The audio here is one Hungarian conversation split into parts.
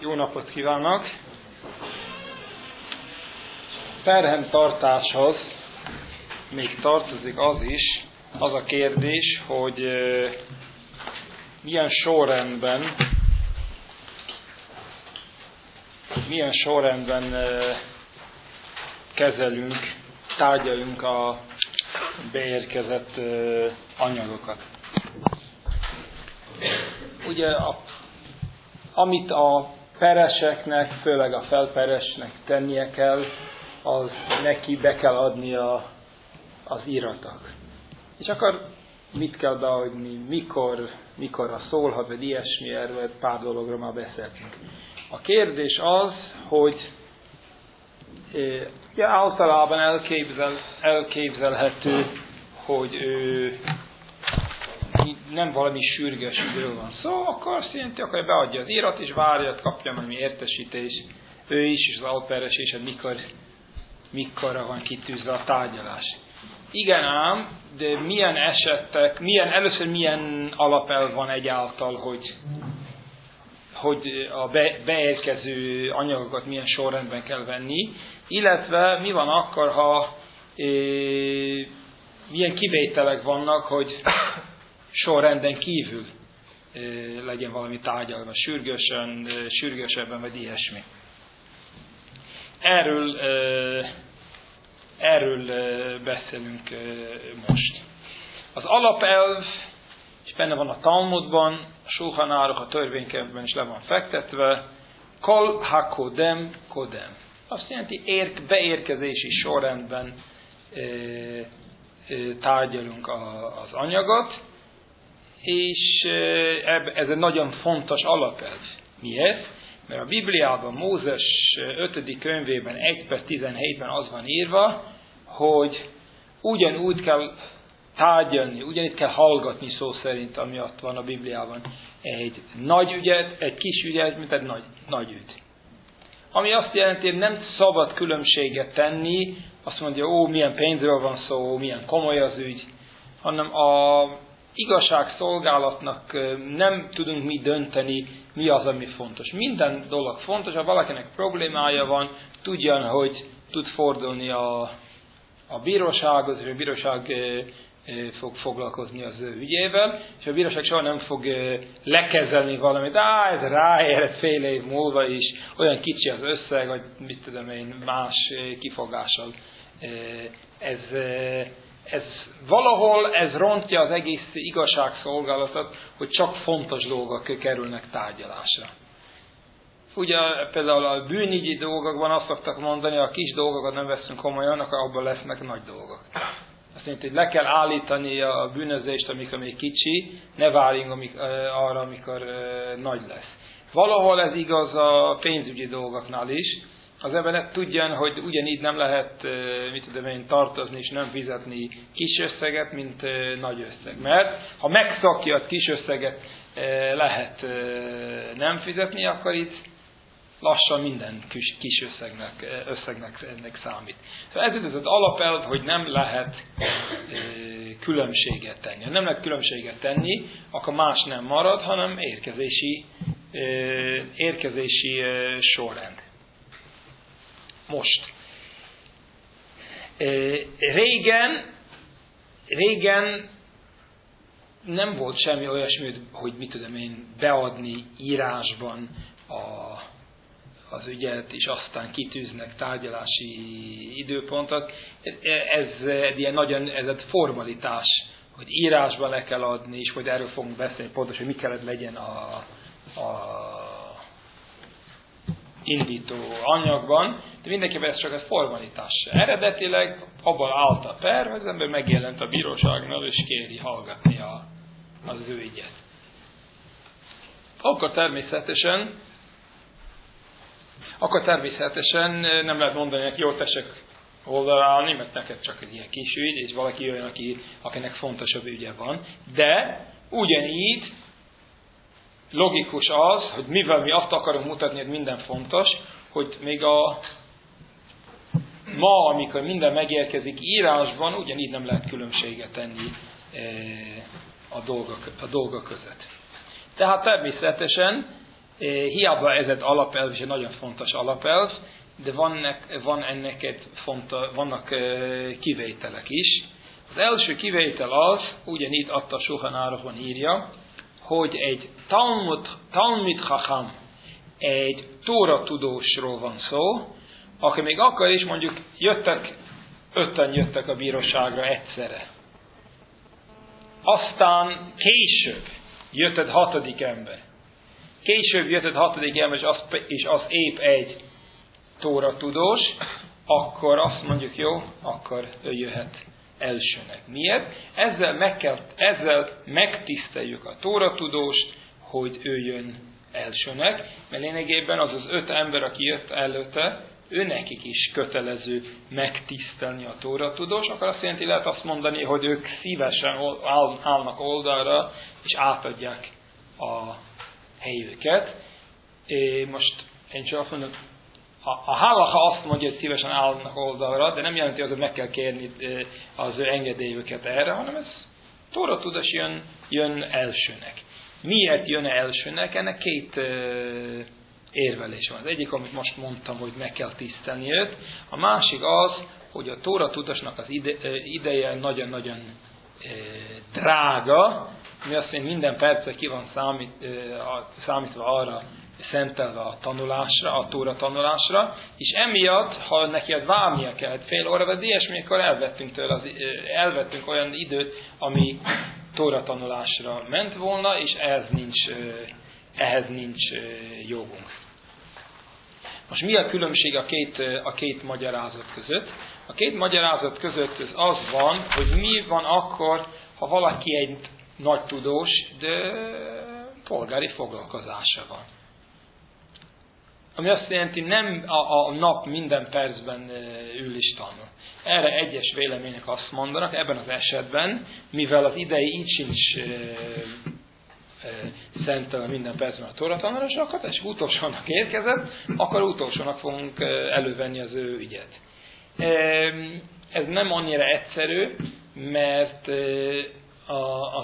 Jó napot kívánok! Perhemtartáshoz még tartozik az is, az a kérdés, hogy milyen sorrendben kezelünk, tárgyalunk a beérkezett anyagokat. Ugye, amit a pereseknek, főleg a felperesnek tennie kell, az neki be kell adnia az iratok. És akkor mit kell beadni, mikorra szólhat, vagy ilyesmi, erről pár dologra már beszéltünk. A kérdés az, hogy általában elképzelhető, hogy nem valami sürgős időről van szó, akkor azt jelenti, akkor beadja az írat, és várja, kapja valami értesítés, ő is, és az alperes, és mikorra van kitűzve a tárgyalás. Igen ám, de először milyen alapelv van egyáltal, hogy a beérkező anyagokat milyen sorrendben kell venni, illetve mi van akkor, ha milyen kivételek vannak, hogy sorrenden kívül legyen valami tárgyalva, sürgősebben, vagy ilyesmi. Erről beszélünk most. Az alapelv, és benne van a Talmudban, a Sulchan Aruch, a törvénykönyvben is le van fektetve, kol hakodem kodem. Azt jelenti, beérkezési sorrendben tárgyalunk az anyagot, és ez egy nagyon fontos alapelv. Miért? Mert a Bibliában, Mózes 5. könyvében 1-17-ben az van írva, hogy ugyanúgy kell tárgyalni, ugyanígy kell hallgatni szó szerint, ami ott van a Bibliában. Egy nagy ügyet, egy kis ügyet, mint egy nagy ügy. Ami azt jelenti, hogy nem szabad különbséget tenni, azt mondja, milyen pénzről van szó, milyen komoly az ügy, hanem a igazságszolgálatnak nem tudunk mi dönteni, mi az, ami fontos. Minden dolog fontos, ha valakinek problémája van, tudjan, hogy tud fordulni a bírósághoz, és a bíróság fog foglalkozni az ő ügyével, és a bíróság soha nem fog lekezelni valamit, ez ráérhet fél év múlva is, olyan kicsi az összeg, vagy mit tudom én, más kifogással. Ez valahol rontja az egész igazságszolgálatot, hogy csak fontos dolgok kerülnek tárgyalásra. Ugye például a bűnügyi dolgokban azt szoktak mondani, ha a kis dolgokat nem veszünk komolyan, akkor abban lesznek nagy dolgok. Azt jelenti, hogy le kell állítani a bűnözést, amikor még kicsi, ne várjunk arra, amikor nagy lesz. Valahol ez igaz a pénzügyi dolgoknál is. Az ember tudjan, hogy ugyanígy nem lehet tartozni és nem fizetni kis összeget, mint nagy összeg. Mert ha megszakja a kis összeget lehet nem fizetni, akkor itt lassan minden kis összegnek ennek számít. Szóval ez az alapelv, hogy nem lehet különbséget tenni. Ha nem lehet különbséget tenni, akkor más nem marad, hanem érkezési sorrend. Most. Régen nem volt semmi olyasmi, hogy beadni írásban az ügyet, és aztán kitűznek tárgyalási időpontot. Ez egy formalitás, hogy írásban le kell adni, és majd erről fogunk beszélni pontosan, hogy mi kellett legyen a indító anyagban, de mindenképpen ez csak egy formalitás. Eredetileg abban állt a per, hogy az ember megjelent a bíróságnál, és kéri hallgatni az ő ügyet. Akkor természetesen nem lehet mondani, hogy jó, tessék oldalra állni, mert neked csak egy ilyen kis ügy, és valaki olyan, akinek fontosabb ügye van. De ugyanígy logikus az, hogy mivel mi azt akarunk mutatni, hogy minden fontos, hogy még ma, amikor minden megérkezik írásban, ugyanígy nem lehet különbséget tenni a dolgok között. Tehát természetesen Hiába ez egy alapelv, és egy nagyon fontos alapelv, de vannak kivételek is. Az első kivétel az, ugyanígy a Shulchan Aruchban írja, hogy egy Talmid Chacham, egy Tóra tudósról van szó, aki még akkor is mondjuk ötten jöttek a bíróságra egyszerre. Aztán később jött egy hatodik ember. És az épp egy Tóra tudós, akkor azt mondjuk, jó, akkor ő jöhet elsőnek. Miért? Ezzel megtiszteljük a Tóra tudóst, hogy ő jön elsőnek, mert lényegében az 5 ember, aki jött előtte, nekik is kötelező megtisztelni a Tóra tudós, akkor azt jelenti, lehet azt mondani, hogy ők szívesen állnak oldalra, és átadják a helyüket. Most én csak azt mondom, a halacha azt mondja, hogy szívesen állnak oldalra, de nem jelenti az, hogy meg kell kérni az ő engedélyüket erre, hanem ez Tóra tudós jön elsőnek. Miért jön elsőnek? Ennek 2 érvelés van. Az egyik, amit most mondtam, hogy meg kell tisztelni őt. A másik az, hogy a Tóra tudósnak az ideje nagyon-nagyon drága, mi azt mondja, minden perce ki van számítva arra, szentelve a tanulásra, a Tóra tanulásra, és emiatt, ha neki várnia kellett fél óra, vagy ilyesmikor elvettünk olyan időt, ami Tóra tanulásra ment volna, és ehhez nincs jogunk. Most mi a különbség a két magyarázat között? A 2 magyarázat között az van, hogy mi van akkor, ha valaki egy nagy tudós, de polgári foglalkozása van. Ami azt jelenti, nem a nap minden percben ül és tanul. Erre egyes vélemények azt mondanak, ebben az esetben, mivel az idei így sincs szentelve minden percben a Tóra tanulásra, és utolsónak érkezett, akkor utolsónak fogunk elővenni az ő ügyet. Ez nem annyira egyszerű, mert a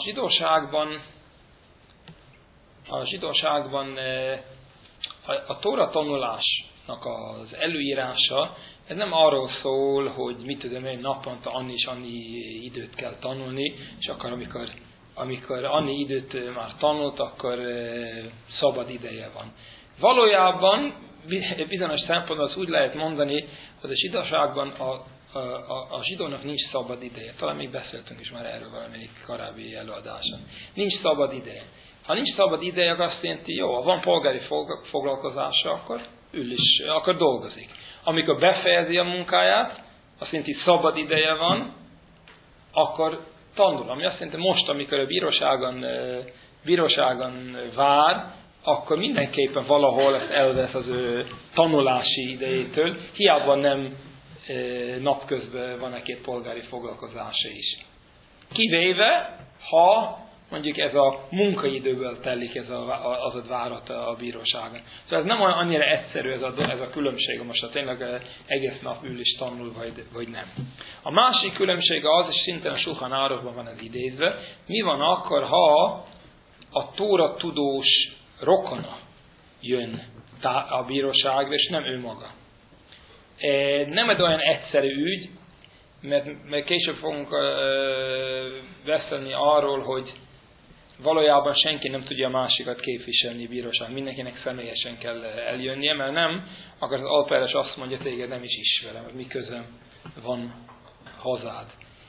zsidóságban a Tóra tanulásnak az előírása, ez nem arról szól, hogy mit tudom én, naponta annyi és annyi időt kell tanulni, és akkor amikor annyi időt már tanult, akkor szabad ideje van. Valójában bizonyos szempontból az úgy lehet mondani, hogy a zsidóságban a zsidónak nincs szabad ideje. Talán még beszéltünk is már erről valamelyik korábbi előadáson. Nincs szabad ideje. Ha nincs szabad ideje, azt jelenti, jó, ha van polgári foglalkozása, akkor dolgozik. Amikor befejezi a munkáját, azt jelenti, szabad ideje van, akkor tanul. Ami azt jelenti, most, amikor a bíróságon vár, akkor mindenképpen valahol ezt elvesz az ő tanulási idejétől, hiába nem napközben van egy polgári foglalkozása is. Kivéve, ha mondjuk ez a munkaidőből telik ez az várat a bíróságon. Szóval ez nem annyira egyszerű ez a különbség, most ha tényleg egész nap ül és tanul, vagy nem. A másik különbség az, és szintén a Shulchan Aruchban van ez idézve, mi van akkor, ha a Tóra tudós rokona jön a bíróságra, és nem ő maga. Nem egy olyan egyszerű ügy, mert később fogunk beszélni arról, hogy valójában senki nem tudja a másikat képviselni a bíróság. Mindenkinek személyesen kell eljönnie, mert nem, akkor az alperes azt mondja, téged nem is ismerem, hogy mi közöm van hozzád.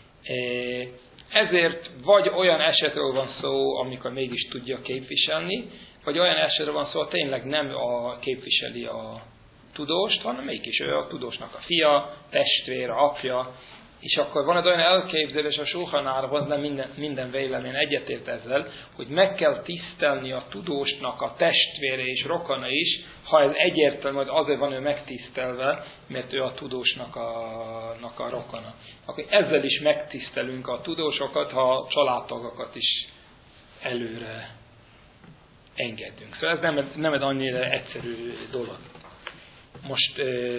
Ezért vagy olyan esetről van szó, amikor mégis tudja képviselni, vagy olyan esetről van szó, hogy tényleg nem képviseli a tudóst, hanem mégis ő a tudósnak a fia, testvére, apja, és akkor van egy olyan elképzelés a Shulchan Aruchban, nem minden vélemény egyetért ezzel, hogy meg kell tisztelni a tudósnak a testvére és rokona is, ha ez egyértelmű, hogy azért van ő megtisztelve, mert ő a tudósnak a rokona. Akkor ezzel is megtisztelünk a tudósokat, ha a családtagokat is előre engedünk. Szóval ez nem egy annyira egyszerű dolog. Most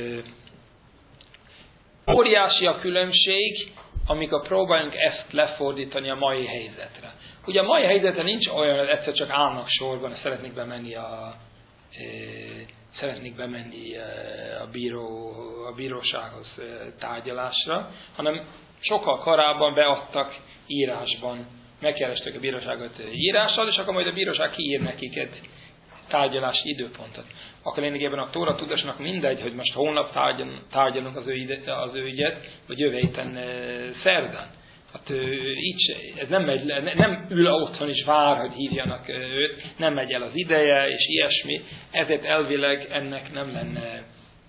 óriási a különbség, amikor próbáljunk ezt lefordítani a mai helyzetre. Ugye a mai helyzetre nincs olyan, hogy egyszer csak állnak sorban, és szeretnék bemenni a szeretnék bemenni a bírósághoz tárgyalásra, hanem sokkal korábban beadtak írásban, megkerestek a bíróságot írással, és akkor majd a bíróság kiír nekik egy tárgyalási időpontot. Akkor lényegében a Tóra tudósnak mindegy, hogy most holnap tárgyalunk az ő ügyet, vagy jövő héten szerdán. Hát így ez nem ül otthon és vár, hogy hívjanak őt, nem megy el az ideje, és ilyesmi. Ezért elvileg ennek nem lenne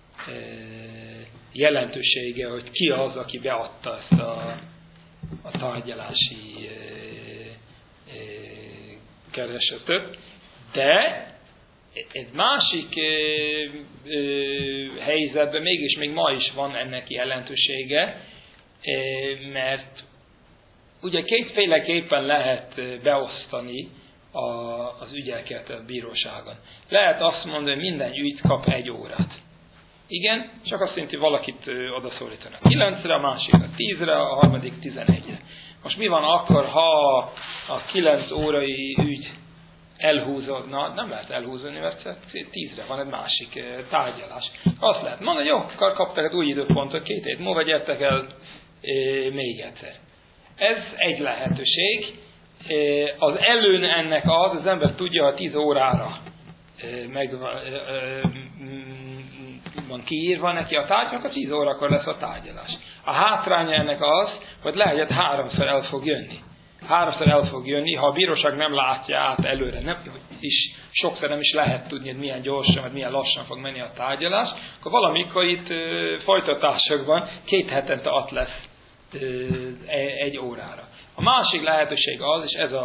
jelentősége, hogy ki az, aki beadta ezt a tárgyalási keresetet. De egy másik helyzetben mégis még ma is van ennek jelentősége, mert ugye kétféleképpen lehet beosztani az ügyeket a bíróságon. Lehet azt mondani, hogy minden ügy kap 1 órát. Igen, csak azt jelenti, hogy valakit odaszólítanak 9-re, a másikra 10-re, a harmadik 11-re. Most mi van akkor, ha a 9 órai ügy elhúzódna, nem lehet elhúzni, mert 10-re van egy másik tárgyalás. Azt lehet mondani, jó, kaptak egy új időpontot, 2 hét múlva gyertek el még egyszer. Ez egy lehetőség. Az előny ennek az ember tudja, ha 10 órára van kiírva neki a tárgy, akkor 10 órakor lesz a tárgyalás. A hátránya ennek az, hogy lehet, hogy 3-szor el fog jönni. 3-szor el fog jönni, ha a bíróság nem látja át előre, sokszor nem is lehet tudni, hogy milyen gyorsan, vagy milyen lassan fog menni a tárgyalás, akkor valamikor itt folytatásokban 2 hetente at lesz 1 órára. A másik lehetőség az, és ez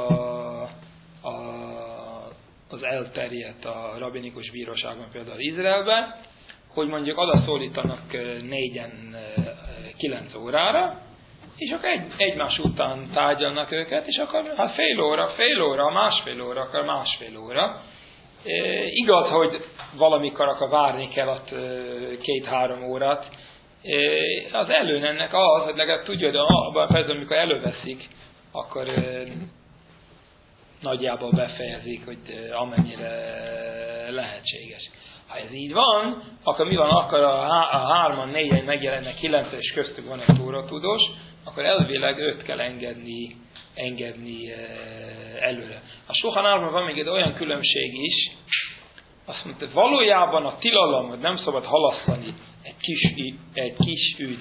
az elterjedt a rabinikus bíróságon, például Izraelben, hogy mondjuk odaszólítanak 4-en 9 órára, és akkor egymás után tárgyalnak őket, és akkor hát fél óra, másfél óra, akkor másfél óra. Igaz, hogy valamikor akkor várni kell ott 2-3 órát. Az előny ennek az, hogy legalább tudja, hogy abban a percben, amikor előveszik, akkor nagyjából befejezik, hogy amennyire lehetséges. Ha ez így van, akkor mi van, akkor a 3-an, 4-en megjelennek 9-en, és köztük van egy tóratudós, akkor elvileg őt kell engedni előre. A Shulchan Aruchban van még egy olyan különbség is, azt mondta, hogy valójában a tilalom, hogy nem szabad halasztani egy kis ügy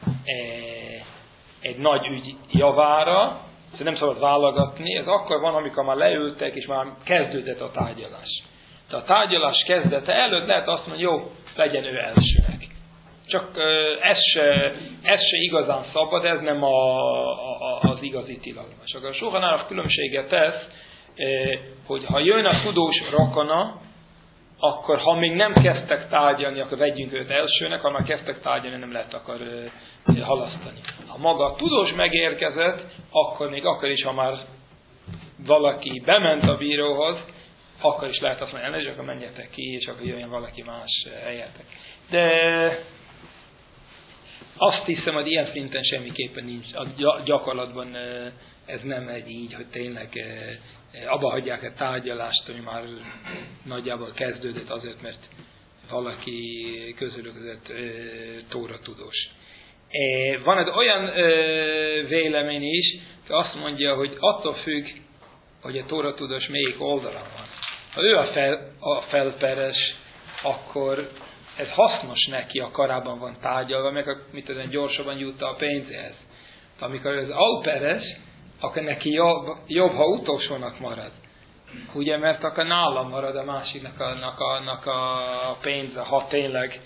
egy nagy ügy javára, szóval nem szabad válogatni, ez akkor van, amikor már leültek, és már kezdődött a tárgyalás. Tehát a tárgyalás kezdete előtt lehet azt mondani, jó, legyen ő elsőnek. Csak ez se igazán szabad, ez nem az igazi tilalom. És akkor a Shulchan Aruch különbséget tesz, hogy ha jön a tudós rokona, akkor ha még nem kezdtek tárgyalni, akkor vegyünk őt elsőnek, ha már kezdtek tárgyalni, nem lehet akkor halasztani. Ha maga a tudós megérkezett, akkor is, ha már valaki bement a bíróhoz, akkor is lehet azt mondani, elnézést, akkor menjetek ki, és akkor jöjjön valaki más helyetek. De azt hiszem, hogy ilyen szinten semmiképpen nincs. A gyakorlatban ez nem egy így, hogy tényleg abba hagyják a tárgyalást, hogy már nagyjából kezdődött azért, mert valaki közülük tóra tudós. Van egy olyan vélemény is, hogy azt mondja, hogy attól függ, hogy a tóra tudós melyik oldalon van. Ha ő a felperes, akkor ez hasznos neki, a korábban van tárgyalva, meg gyorsabban jut a pénzéhez. De amikor az alperes, akkor neki jobb, ha utolsónak marad. Ugye, mert akkor nálam marad a másiknak a pénze, ha tényleg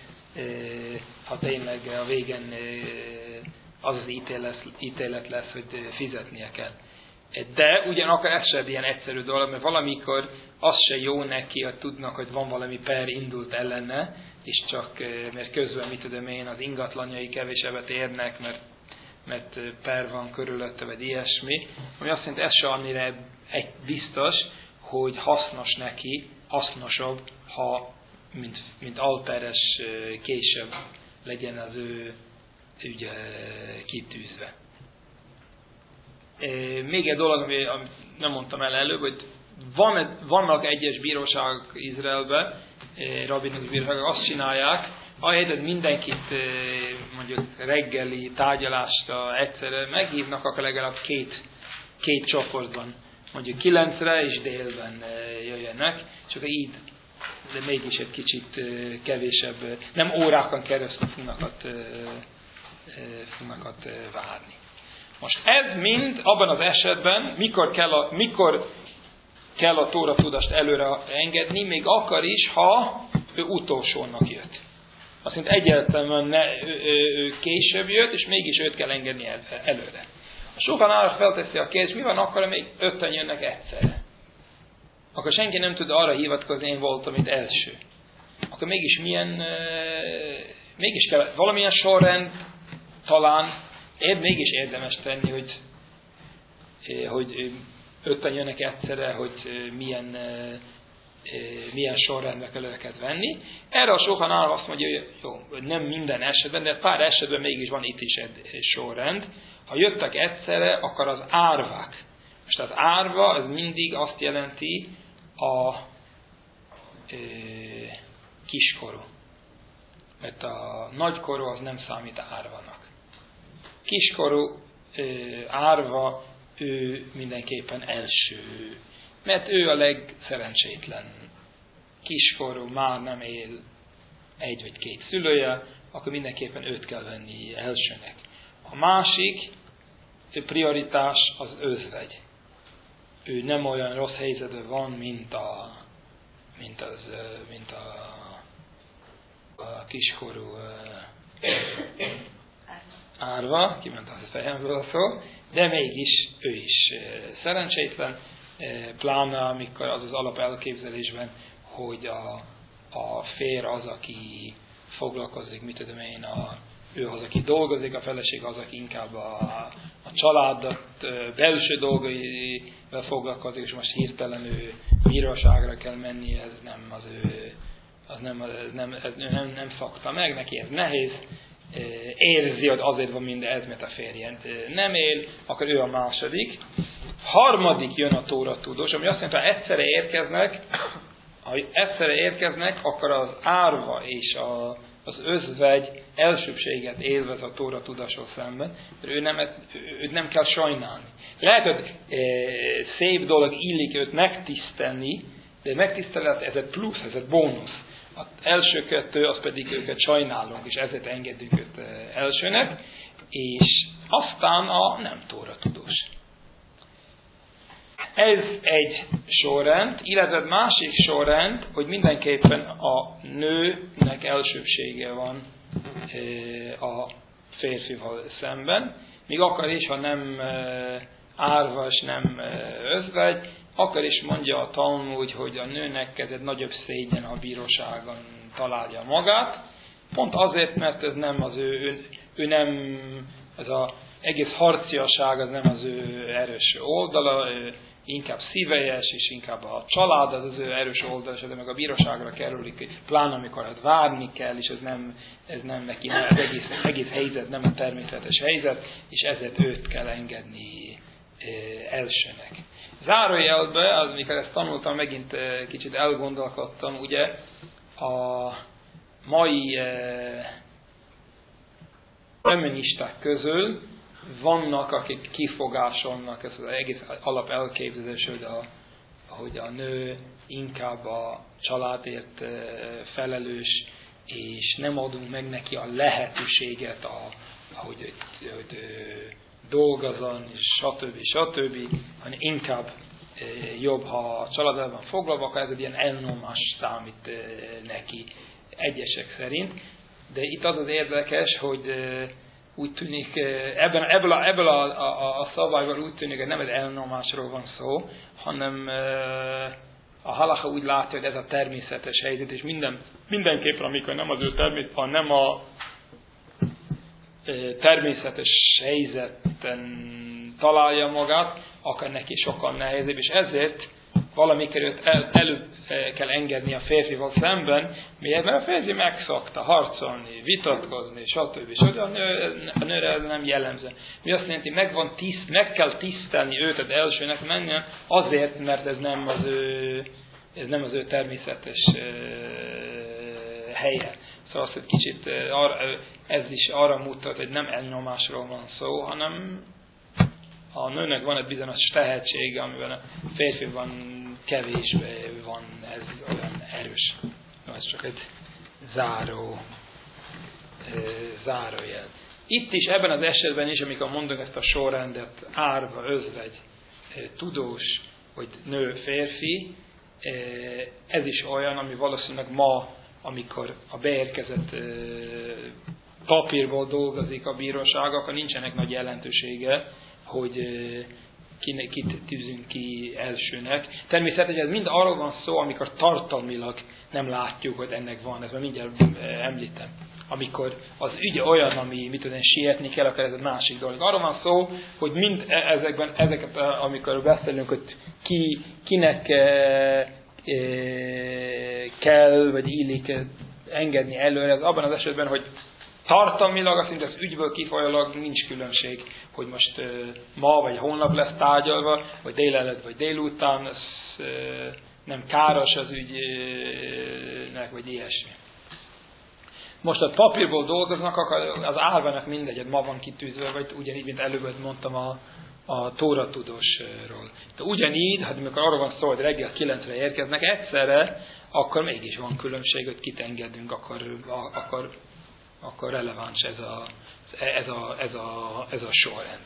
a végén az ítélet lesz, hogy fizetnie kell. De ugyanakkor ez sem ilyen egyszerű dolog, mert valamikor az se jó neki, hogy tudnak, hogy van valami per indult ellene, és csak, mert közben, mit tudom én, az ingatlanjai kevésebbet érnek, mert per van körülötte, vagy ilyesmi, ami azt jelenti, ez se annyira biztos, hogy hasznos neki, hasznosabb, ha mint alperes később legyen az ő ügye kitűzve. Még egy dolog, amit nem mondtam el előbb, hogy vannak egyes bíróságok Izraelben, rabinikus bíróságok azt csinálják, ahelyett, hogy mindenkit mondjuk reggeli tárgyalásra egyszerre meghívnak, akkor legalább két csoportban, mondjuk 9-re és délben jöjjenek, csak így, de mégis egy kicsit kevésebb, nem órákon keresztül fognak várni. Most ez mind abban az esetben, mikor kell a Tóra tudást előre engedni, még akkor is, ha ő utolsónak jött. Azt mondja, egyáltalán ő később jött, és mégis őt kell engedni előre. Sokan arra felteszi a kérdést, mi van akkor, még 5-en jönnek egyszerre? Akkor senki nem tud arra hivatkozni, én voltam itt első. Akkor mégis mégis kell valamilyen sorrend talán mégis érdemes tenni, hogy 5-en jönnek egyszerre, hogy milyen sorrendbe kell őket venni. Erre a sokan azt mondja, hogy nem minden esetben, de pár esetben mégis van itt is egy sorrend. Ha jöttek egyszerre, akkor az árvák. Most az árva az mindig azt jelenti a kiskorú. Mert a nagykorú az nem számít árvanak. Kiskorú árva, ő mindenképpen első. Mert ő a legszerencsétlen. Kiskorú már nem él 1 vagy 2 szülője, akkor mindenképpen őt kell venni elsőnek. A másik prioritás az özvegy. Ő nem olyan rossz helyzetben van, mint a kiskorú árva, kiment a fejemből a szó, de mégis ő is szerencsétlen, pláne amikor az alap elképzelésben, hogy a férj az, aki foglalkozik, mit tudom én, ő az, aki dolgozik, a feleség az, aki inkább a családat belső dolgaival foglalkozik, és most hirtelen ő bíróságra kell menni, ez nem az ő, nem szokta meg, neki ez nehéz, érzi, hogy azért van mindez, mert a férjent nem él, akkor ő a második. Harmadik jön a Tóra tudós, ami azt jelenti, ha egyszerre érkeznek, akkor az árva és az özvegy elsőbséget élvez a Tóra tudással szemben, mert őt nem kell sajnálni. Lehet, hogy szép dolog illik őt megtisztelni, de megtisztelet ez egy plusz, ez egy bónusz. Az első 2, az pedig őket sajnálunk, és ezért engedünk őt elsőnek, és aztán a nem Tóra tudós. Ez egy sorrend, illetve másik sorrend, hogy mindenképpen a nőnek elsőbsége van a férfival szemben, még akkor is, ha nem árva és nem özvegy, akkor is mondja a Talmud, hogy a nőnek ez egy nagyobb szégyen, ha a bíróságon találja magát, pont azért, mert ez nem az ő nem, ez az egész harciaság, az nem az ő erős oldala, ő inkább szívélyes, és inkább a család az ő erős oldal, de meg a bíróságra kerülik, pláne amikor várni kell, és ez nem neki, az egész helyzet nem a természetes helyzet, és ezért őt kell engedni elsőnek. Zárójelbe, amikor ezt tanultam, megint kicsit elgondolkodtam, ugye a mai feministák közül vannak, akik kifogásolnak ezt az egész alap elképzelés, hogy a nő inkább a családért felelős, és nem adunk meg neki a lehetőséget, hogy dolgozzon, és stb., hanem inkább jobb, ha a családban van foglalva, akkor ez egy ilyen elnyomás számít neki egyesek szerint. De itt az érdekes, hogy úgy tűnik, ebből a szabályból úgy tűnik, hogy nem egy elnyomásról van szó, hanem a halacha úgy látja, hogy ez a természetes helyzet, és mindenképpen, amikor nem az ő nem a természetes helyzeten találja magát, akkor neki sokkal nehezebb, és ezért valamikor őt előbb kell engedni a férfival szemben, miért? Mert a férfi megszokta harcolni, vitatkozni, stb. A nőre ez nem jellemző. Mi azt jelenti, meg kell tisztelni őt az elsőnek menjen, azért, mert ez nem az ő természetes helye. Szóval az, hogy kicsit ez is arra mutat, hogy nem elnyomásról van szó, hanem a nőnek van egy bizonyos tehetsége, amivel a férfiban kevésbé van ez olyan erős. No, ez csak egy zárójel. Itt is, ebben az esetben is, amikor mondunk ezt a sorrendet, árva, özvegy, tudós, vagy nő, férfi, ez is olyan, ami valószínűleg ma, amikor a beérkezett papírból dolgozik a bíróság, akkor nincsenek nagy jelentősége, hogy kit tűzünk ki elsőnek. Természetesen ez mind arról van szó, amikor tartalmilag nem látjuk, hogy ennek van, ezt már mindjárt említem. Amikor az ügy olyan, ami sietni kell, akkor ez egy másik dolog. Arról van szó, hogy mind ezeket, amikor beszélünk, hogy kinek kell, vagy illik engedni előre, ez abban az esetben, hogy tartalmilag, azt mondja, az ügyből kifolyólag nincs különbség, hogy most ma vagy holnap lesz tárgyalva, vagy délelőtt, vagy délután, ez nem káros az ügynek, vagy ilyesmi. Most a papírból dolgoznak, akkor az árvának mindegy, ma van kitűzve, vagy ugyanígy, mint előbb mondtam a Tóra tudósról. De ugyanígy, hát amikor arról van szó, hogy reggel 9-re érkeznek egyszerre, akkor mégis van különbség, hogy kit engedünk, akkor releváns ez a sorrend.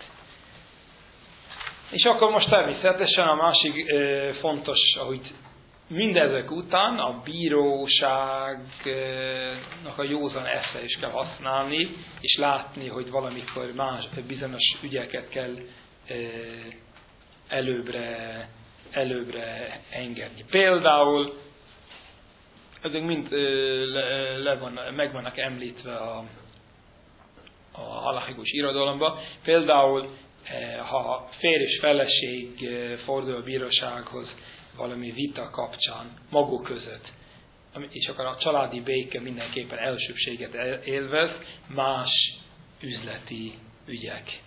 És akkor most természetesen a másik fontos, ahogy mindezek után a bíróságnak a józan esze is kell használni, és látni, hogy valamikor más bizonyos ügyeket kell előbbre engedni. Például ezek mind meg vannak említve a halachikus irodalomban. Például, ha férj és feleség fordul a bírósághoz valami vita kapcsán maguk között, és akkor a családi béke mindenképpen elsőbséget élvez más üzleti ügyeknél.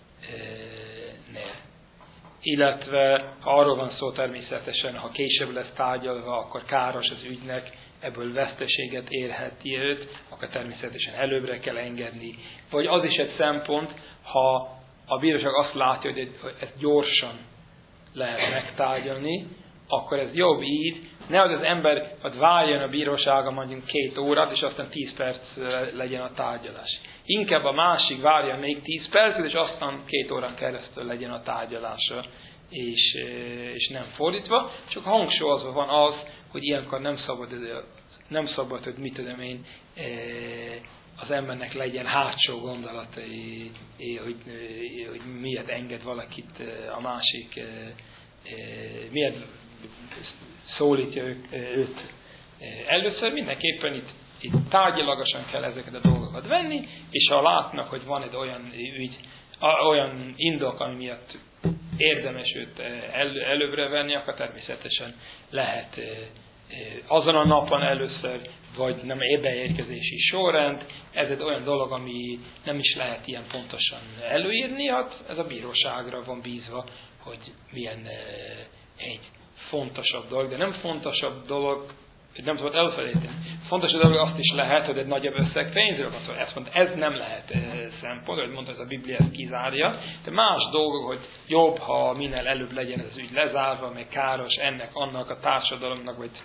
Illetve, ha arról van szó természetesen, ha később lesz tárgyalva, akkor káros az ügynek, ebből veszteséget érheti őt, akkor természetesen előbbre kell engedni. Vagy az is egy szempont, ha a bíróság azt látja, hogy ezt gyorsan lehet megtárgyalni, akkor ez jobb így, nehogy az ember várjon a bíróságon mondjuk 2 órát, és aztán 10 perc legyen a tárgyalás. Inkább a másik várja még 10 percet, és aztán 2 órán keresztül legyen a tárgyalása, és nem fordítva. Csak hangsúlyozva van az, hogy ilyenkor nem szabad, hogy mit tudom én, az embernek legyen hátsó gondolatai, hogy miért enged valakit a másik, miért szólítja őt. Először mindenképpen itt tárgyalagosan kell ezeket a dolgokat venni, és ha látnak, hogy van egy olyan indok, ami miatt érdemes őt előbbre venni, akkor természetesen lehet azon a napon először, vagy nem beérkezési sorrend. Ez egy olyan dolog, ami nem is lehet ilyen pontosan előírni, hát ez a bíróságra van bízva, hogy milyen egy fontosabb dolog, de nem fontosabb dolog, nem szabad elfelejteni. Fontosabb dolog azt is lehet, hogy egy nagyobb összeg pénzről van szó. Ez nem lehet szempont, hogy mondta, ez a Biblia ezt kizárja, de más dolgok, hogy jobb, ha minél előbb legyen ez az ügy lezárva, meg káros ennek, annak a társadalomnak, vagy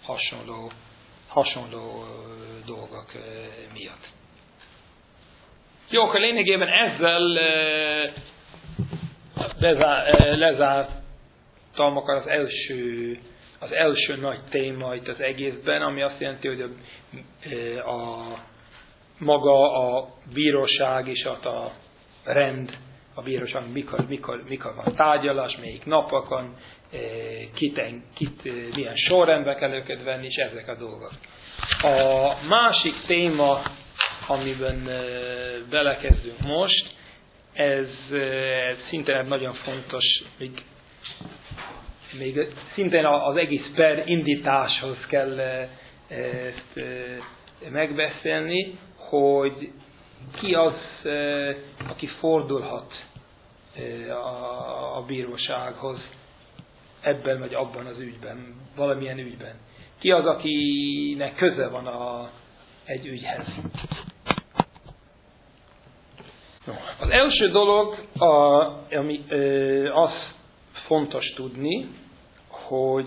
hasonló dolgok miatt. Jó, akkor lényegében ezzel lezártam akar az első nagy téma itt az egészben, ami azt jelenti, hogy maga a bíróság és a rend, a bíróság mikor van tárgyalás, melyik napokon, milyen sorrendbe kell őket venni, és ezek a dolgok. A másik téma, amiben belekezdünk most, ez szintén nagyon fontos, még szintén az egész per indításhoz kell ezt megbeszélni, hogy ki az, aki fordulhat a bírósághoz ebben vagy abban az ügyben, valamilyen ügyben. Ki az, akinek köze van egy ügyhez. Az első dolog, ami az fontos tudni, hogy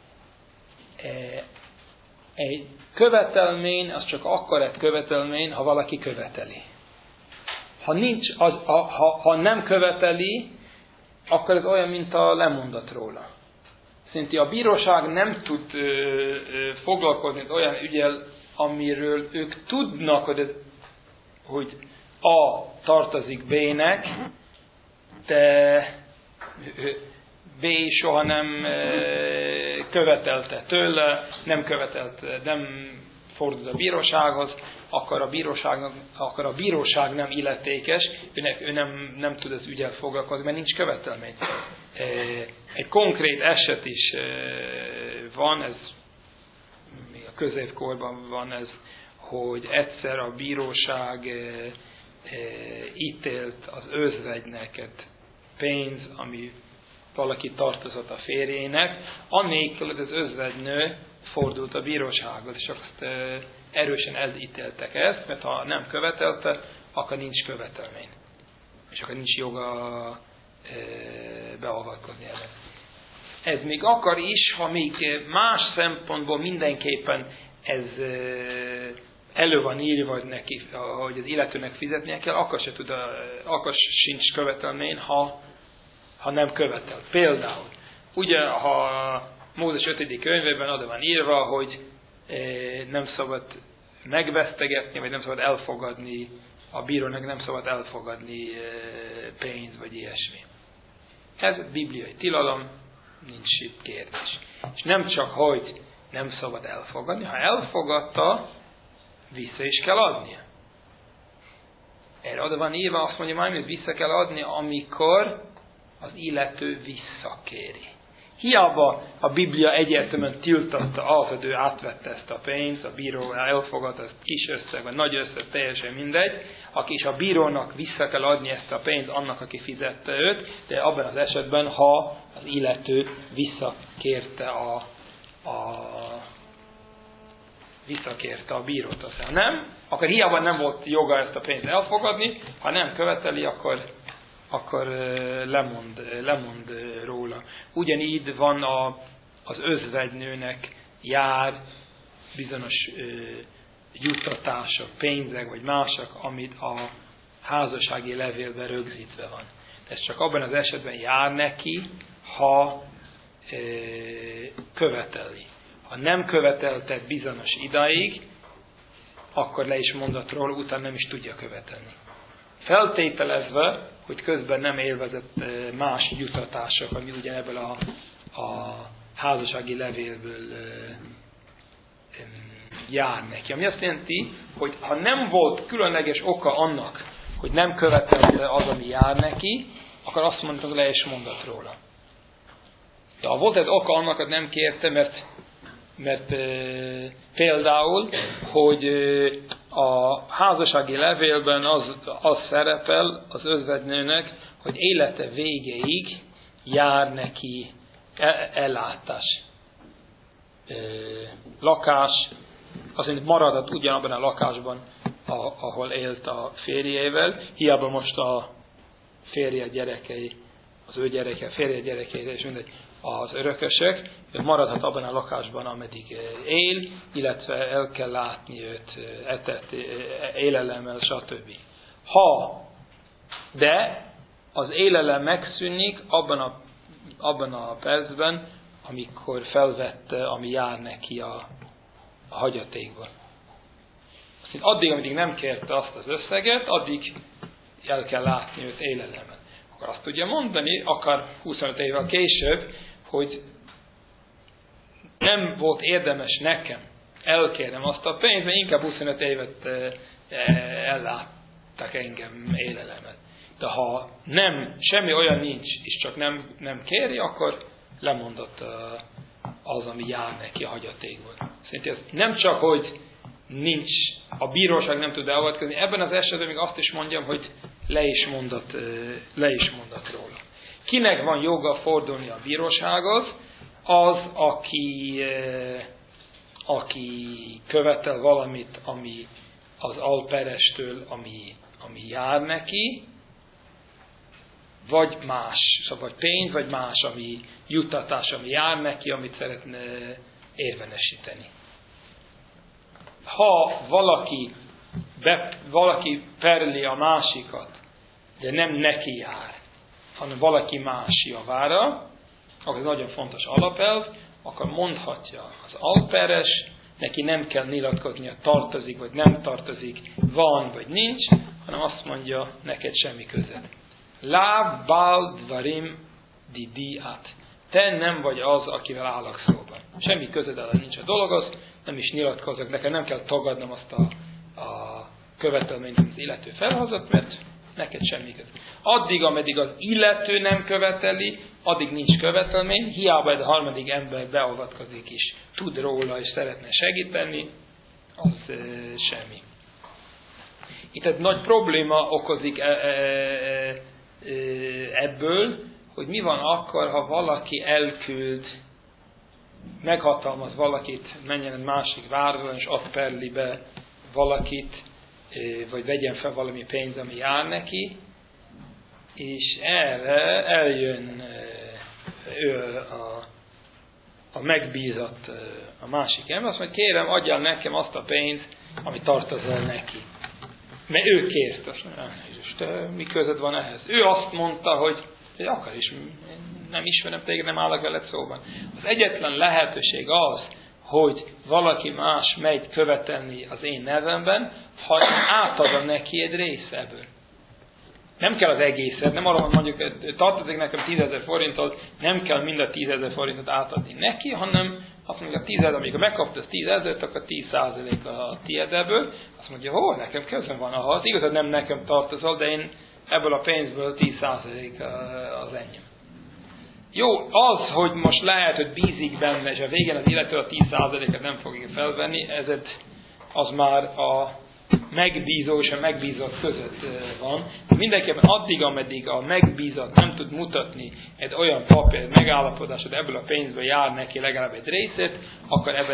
egy követelmény, az csak akkor egy követelmény, ha valaki követeli. Ha nem követeli, akkor ez olyan, mint a lemondat róla. Szintén a bíróság nem tud foglalkozni olyan ügyel, amiről ők tudnak, hogy A tartozik B-nek, de B soha nem követelte tőle, nem fordult a bírósághoz, akkor a bíróság nem illetékes, ő nem tud az ügyel foglalkozni, mert nincs követelmény. Egy konkrét eset is van, ez még a középkorban van ez, hogy egyszer a bíróság ítélt az özvegynek pénz, ami valaki tartozott a férjének, annélkül, hogy az özvegynő fordult a bírósághoz, és azt erősen elítéltek ezt, mert ha nem követelte, akkor nincs követelmény. És akkor nincs joga beavatkozni ebben. Ez még akkor is, ha még más szempontból mindenképpen ez elő van írva, hogy neki, hogy az illetőnek fizetnie kell, akkor sincs követelmény, ha nem követel. Például, ugye, ha Mózes 5. könyvében oda van írva, hogy nem szabad megvesztegetni, vagy nem szabad elfogadni, a bírónak nem szabad elfogadni pénz, vagy ilyesmi. Ez bibliai tilalom, nincs itt kérdés. És nem csak, hogy nem szabad elfogadni, ha elfogadta, vissza is kell adnia. Erre oda van írva, azt mondja majd, hogy vissza kell adni, amikor az illető visszakéri. Hiába a Biblia egyértelműen tiltatta az, hogy ő átvette ezt a pénzt, a bíró elfogadta, ezt kis összeg, vagy nagy összeg, teljesen mindegy, és a bírónak vissza kell adni ezt a pénzt annak, aki fizette őt, de abban az esetben, ha az illető visszakérte a bírót. Ha nem, akkor hiába nem volt joga ezt a pénzt elfogadni, ha nem követeli, akkor lemond róla. Ugyanígy van az özvegynőnek jár bizonyos juttatások, pénzek vagy mások, amit a házassági levélben rögzítve van. Ez csak abban az esetben jár neki, ha követeli. Ha nem követeltet bizonyos idáig, akkor le is mondott róla, utána nem is tudja követelni. Feltételezve, hogy közben nem élvezett más juttatások, ami ugye ebből a házassági levélből jár neki. Ami azt jelenti, hogy ha nem volt különleges oka annak, hogy nem követelte az, ami jár neki, akkor azt mondta, hogy le is mondott róla. De ha volt egy oka annak, hogy nem kérte, mert például, hogy a házassági levélben az szerepel az özvegynőnek, hogy élete végéig jár neki ellátás, lakás, azért maradhat ugyanabban a lakásban, ahol élt a férjével, hiába most a férje gyerekei, az ő gyereke, férje gyerekei, és mindegy, az örökösök, maradhat abban a lakásban, ameddig él, illetve el kell látni őt élelemmel, stb. De az élelem megszűnik abban a percben, amikor felvette, ami jár neki a hagyatékból. Addig, ameddig nem kérte azt az összeget, addig el kell látni őt élelemmel. Akkor azt tudja mondani, akár 25 évvel később, hogy nem volt érdemes nekem elkérnem azt a pénzt, mert inkább 25 évet elláttak engem élelemet. De ha semmi olyan nincs, és csak nem kéri, akkor lemondott az, ami jár neki a hagyatékból. Szerintem ez nem csak, hogy nincs, a bíróság nem tud beavatkozni, ebben az esetben még azt is mondjam, hogy le is mondott róla. Kinek van joga fordulni a bírósághoz? Az, aki követel valamit, ami az alperestől, ami jár neki, vagy más, vagy pénz, vagy más, ami juttatás, ami jár neki, amit szeretne érvényesíteni. Ha valaki perli a másikat, de nem neki jár, hanem valaki más javára, akkor ez nagyon fontos alapelv, akkor mondhatja az alperes, neki nem kell nyilatkoznia, tartozik vagy nem tartozik, van vagy nincs, hanem azt mondja, neked semmi közed. Láv bál dvarim didiát. Te nem vagy az, akivel állok szóban. Semmi közed ellen nincs a dologhoz, nem is nyilatkozok, nekem nem kell tagadnom azt a követelményt, amit az illető felhozott, mert neked semmi közed. Addig, ameddig az illető nem követeli, addig nincs követelmény, hiába egy harmadik ember beavatkozik is, tud róla és szeretne segíteni, az semmi. Itt egy nagy probléma okozik ebből, hogy mi van akkor, ha valaki elküld, meghatalmaz valakit, menjen egy másik városba, és ott perli be valakit, vagy vegyen fel valami pénz, ami jár neki, és erre eljön ő a megbízott, a másik ember, azt mondja, kérem, adjál nekem azt a pénzt, ami tartozol neki. Mert ő kért, azt mondja, Jézus, te mi közöd van ehhez? Ő azt mondta, hogy akar is, nem ismerem téged, nem állok veled szóban. Az egyetlen lehetőség az, hogy valaki más megy követelni az én nevemben, ha átadom neki egy rész ebből. Nem kell az egészet, nem arra mondjuk, tartozik nekem 10 000 forintot, nem kell mind a 10 000 forintot átadni neki, hanem azt mondja, 10 000, amikor megkaptasz 10 000-t, akkor 10% a tiédből, azt mondja, nekem közben van ahhoz, igaz, nem nekem tartozol, de én ebből a pénzből 10% az enyém. Jó, az, hogy most lehet, hogy bízik benne, és a végén az illető a 10%-et nem fogja felvenni, az már a megbízó és a megbízott között van. Mindenképpen addig, ameddig a megbízott nem tud mutatni egy olyan papír, megállapodás, hogy ebből a pénzből jár neki legalább egy részét, akkor ebben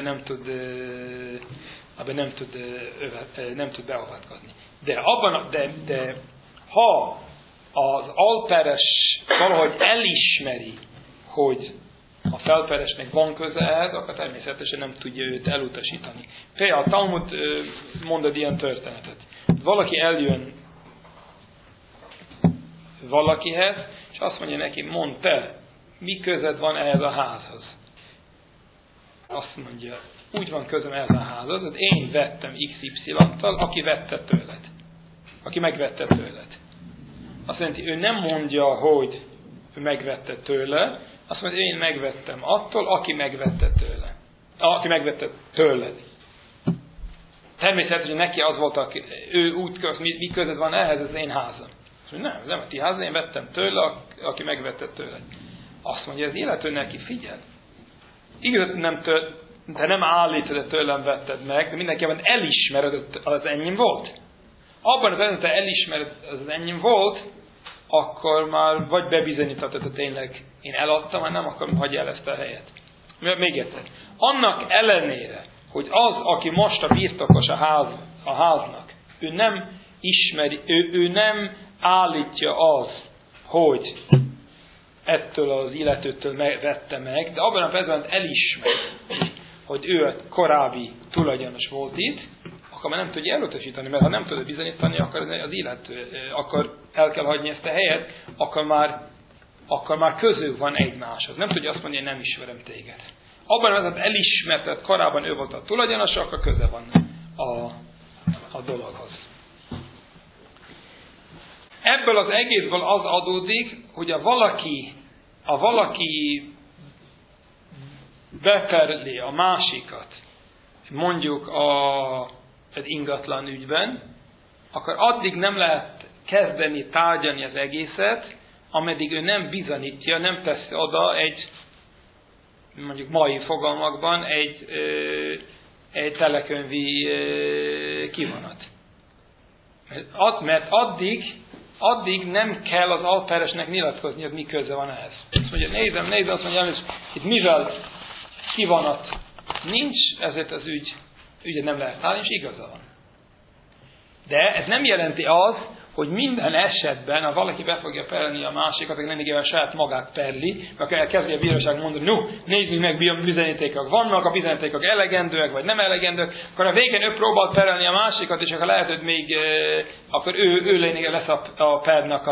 nem tud beavatkozni. De ha az alperes valahogy elismeri, hogy a felperesnek van köze ehhez, akkor természetesen nem tudja őt elutasítani. Például a Talmud mondod ilyen történetet. Valaki eljön valakihez, és azt mondja neki, mondd te, mi közed van ehhez a házhoz? Azt mondja, úgy van közöm ehhez a házhoz, hogy én vettem XY-tal, aki vette tőled. Aki megvette tőled. Azt jelenti, ő nem mondja, hogy ő megvette tőle, azt mondja, én megvettem attól, aki megvette tőle. Aki megvette tőled. Természetesen neki az volt, ő úgy köz, mi között van ehhez, az én házam. Nem, nem a ti házam, én vettem tőle, aki megvette tőled. Azt mondja, az illető neki figyel. Igaz, te nem állítod, hogy tőlem vetted meg, de mindenképpen elismered, hogy az enyém volt. Abban az esetben, te elismered, az enyém volt, akkor már vagy bebizonyíthatod, hogy tényleg én eladtam, vagy nem, akkor hagyj el ezt a helyet. Még egyszer. Annak ellenére, hogy az, aki most a birtokos a háznak, ő nem ismeri, ő nem állítja az, hogy ettől az illetőtől vette meg, de abban a percben elismeri, hogy ő a korábbi tulajdonos volt itt, akkor már nem tudja elutasítani, mert ha nem tudja bizonyítani, akkor az illető, akkor el kell hagyni ezt a helyet, akkor már közük van egymáshoz. Nem tudja azt mondani, hogy nem ismerem téged. Abban az esetben elismerted, korábban ő volt a tulajdonos, akkor köze van a dologhoz. Ebből az egészből az adódik, hogy a valaki beperli a másikat, mondjuk egy ingatlan ügyben, akkor addig nem lehet kezdeni tárgyalni az egészet, ameddig ő nem bizonyítja, nem tesz oda egy, mondjuk mai fogalmakban, egy telekönyvi kivonat. Mert addig nem kell az alperesnek nyilatkozni, hogy mi köze van ehhez. Azt mondja, nézem, azt mondja, itt mivel kivonat nincs, ezért az ügyet nem lehet állni, és igaza van. De ez nem jelenti az, hogy minden esetben, ha valaki be fogja perelni a másikat, akkor nem saját magát perli, akkor kezdi a bíróság mondani, no, nézzük meg, milyen bizonyítékok vannak, a bizonyítékok elegendőek, vagy nem elegendőek, akkor a végén ő próbál perelni a másikat, és akkor lehet, hogy még, akkor ő lényeg lesz a pernak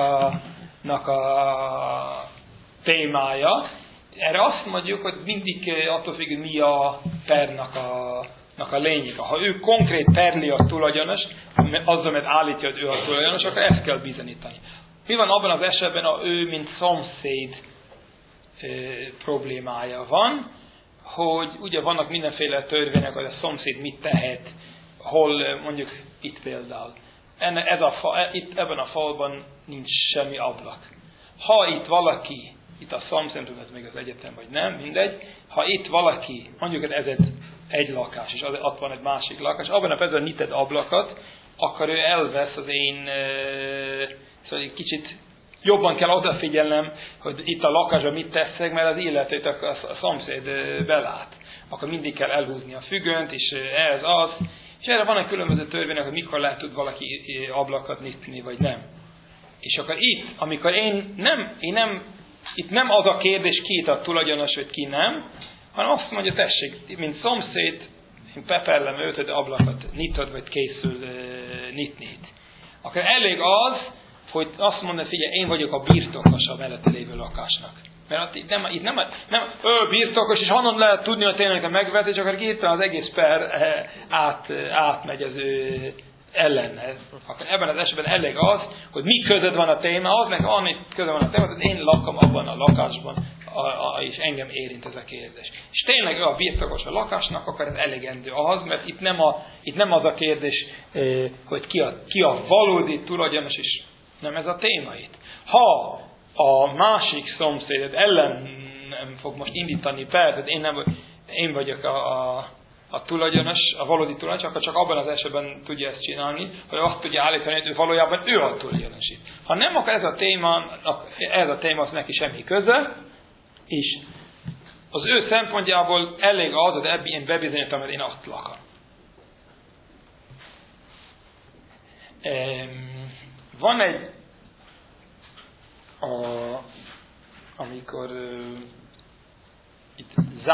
a témája. Erre azt mondjuk, hogy mindig attól függ, hogy mi a pernak a lényege. Ha ő konkrét perli a tulajdonos, azzal, mert állítja, hogy ő a tulajdonos, akkor ezt kell bizonyítani. Mi van abban az esetben, ha ő, mint szomszéd problémája van, hogy ugye vannak mindenféle törvények, hogy a szomszéd mit tehet, hol mondjuk itt például. Itt ebben a falban nincs semmi ablak. Ha itt valaki, itt a szomszéd, ez még az egyetem vagy nem, mindegy, ha itt valaki, mondjuk ez egy lakás, és ott van egy másik lakás, abban a percben nyited ablakat, akkor ő elvesz az én, szóval egy kicsit jobban kell odafigyelnem, hogy itt a lakásban mit teszek, mert az illetőt a szomszéd belát. Akkor mindig kell elhúzni a függönt, és ez az. És erre van egy különböző törvények, hogy mikor lehet tud valaki ablakat nyitni, vagy nem. És akkor itt, amikor itt nem az a kérdés, ki itt a tulajdonos, vagy ki nem, hanem azt mondja, tessék, mint szomszéd, én peperlem őt, hogy ablakat nyitod, vagy készül nyitni. Akkor elég az, hogy azt mondja, figyelj, én vagyok a birtokos a mellette lévő lakásnak. Mert itt nem ő birtokos, és honnan lehet tudni, hogy tényleg megvett, és akkor hirtelen az egész per átmegy az ő ellene. Akkor ebben az esetben elég az, hogy mi között van a téma, az meg annyi között van a téma, hogy én lakom abban a lakásban, és engem érint ez a kérdés. És tényleg ő a birtokos a lakásnak, akkor ez elegendő ahhoz, mert itt nem az a kérdés, hogy ki a valódi tulajdonos, és nem ez a téma itt. Ha a másik szomszéd ellen nem fog most indítani pert, én vagyok a tulajdonos, a valódi tulajdonos, akkor csak abban az esetben tudja ezt csinálni, hogy azt tudja állítani, hogy valójában ő a tulajdonos. Ha nem, akkor ez a téma az neki semmi köze, és az ő szempontjából elég az, hogy én bebizonyítom, hogy én ott lakom. Van egy, amikor itt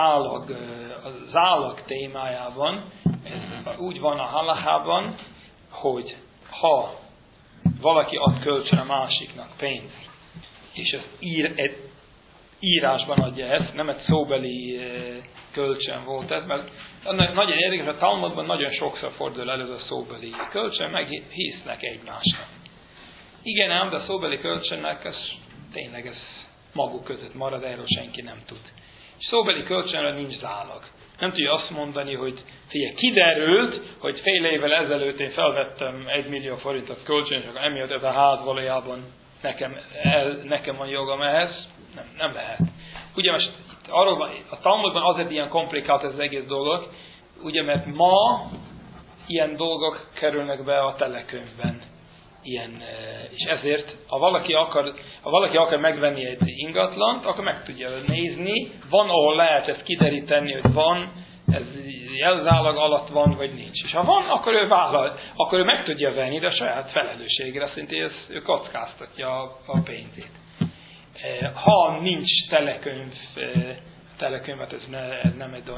zálag témájában, ez úgy van a halachában, hogy ha valaki ad kölcsön a másiknak pénzt, és ezt írásban adja ezt, nem egy szóbeli kölcsön volt ez, mert nagyon érdekes, a Talmudban nagyon sokszor fordul elő a szóbeli kölcsön, meg hisznek egymásnak. Igen ám, de a szóbeli kölcsönnek tényleg ez maguk között marad, erről senki nem tud. És szóbeli kölcsönre nincs zálag. Nem tudja azt mondani, hogy figyelj, kiderült, hogy fél évvel ezelőtt én felvettem 1 millió forintot kölcsön, és akkor emiatt ez a ház valójában nekem van jogom ehhez. Nem lehet. Ugye most arról van, a Talmudban azért ilyen komplikált ez az egész dolog, ugye mert ma ilyen dolgok kerülnek be a telekönyvben. És ezért, ha valaki akar megvenni egy ingatlant, akkor meg tudja nézni, van, ahol lehet ezt kideríteni, hogy van, ez jelzálag alatt van, vagy nincs. És ha van, akkor ő vállal, akkor ő meg tudja venni, de a saját felelősségre szintén ő kockáztatja a pénzét. Ha nincs telekönyvet, ez nem egy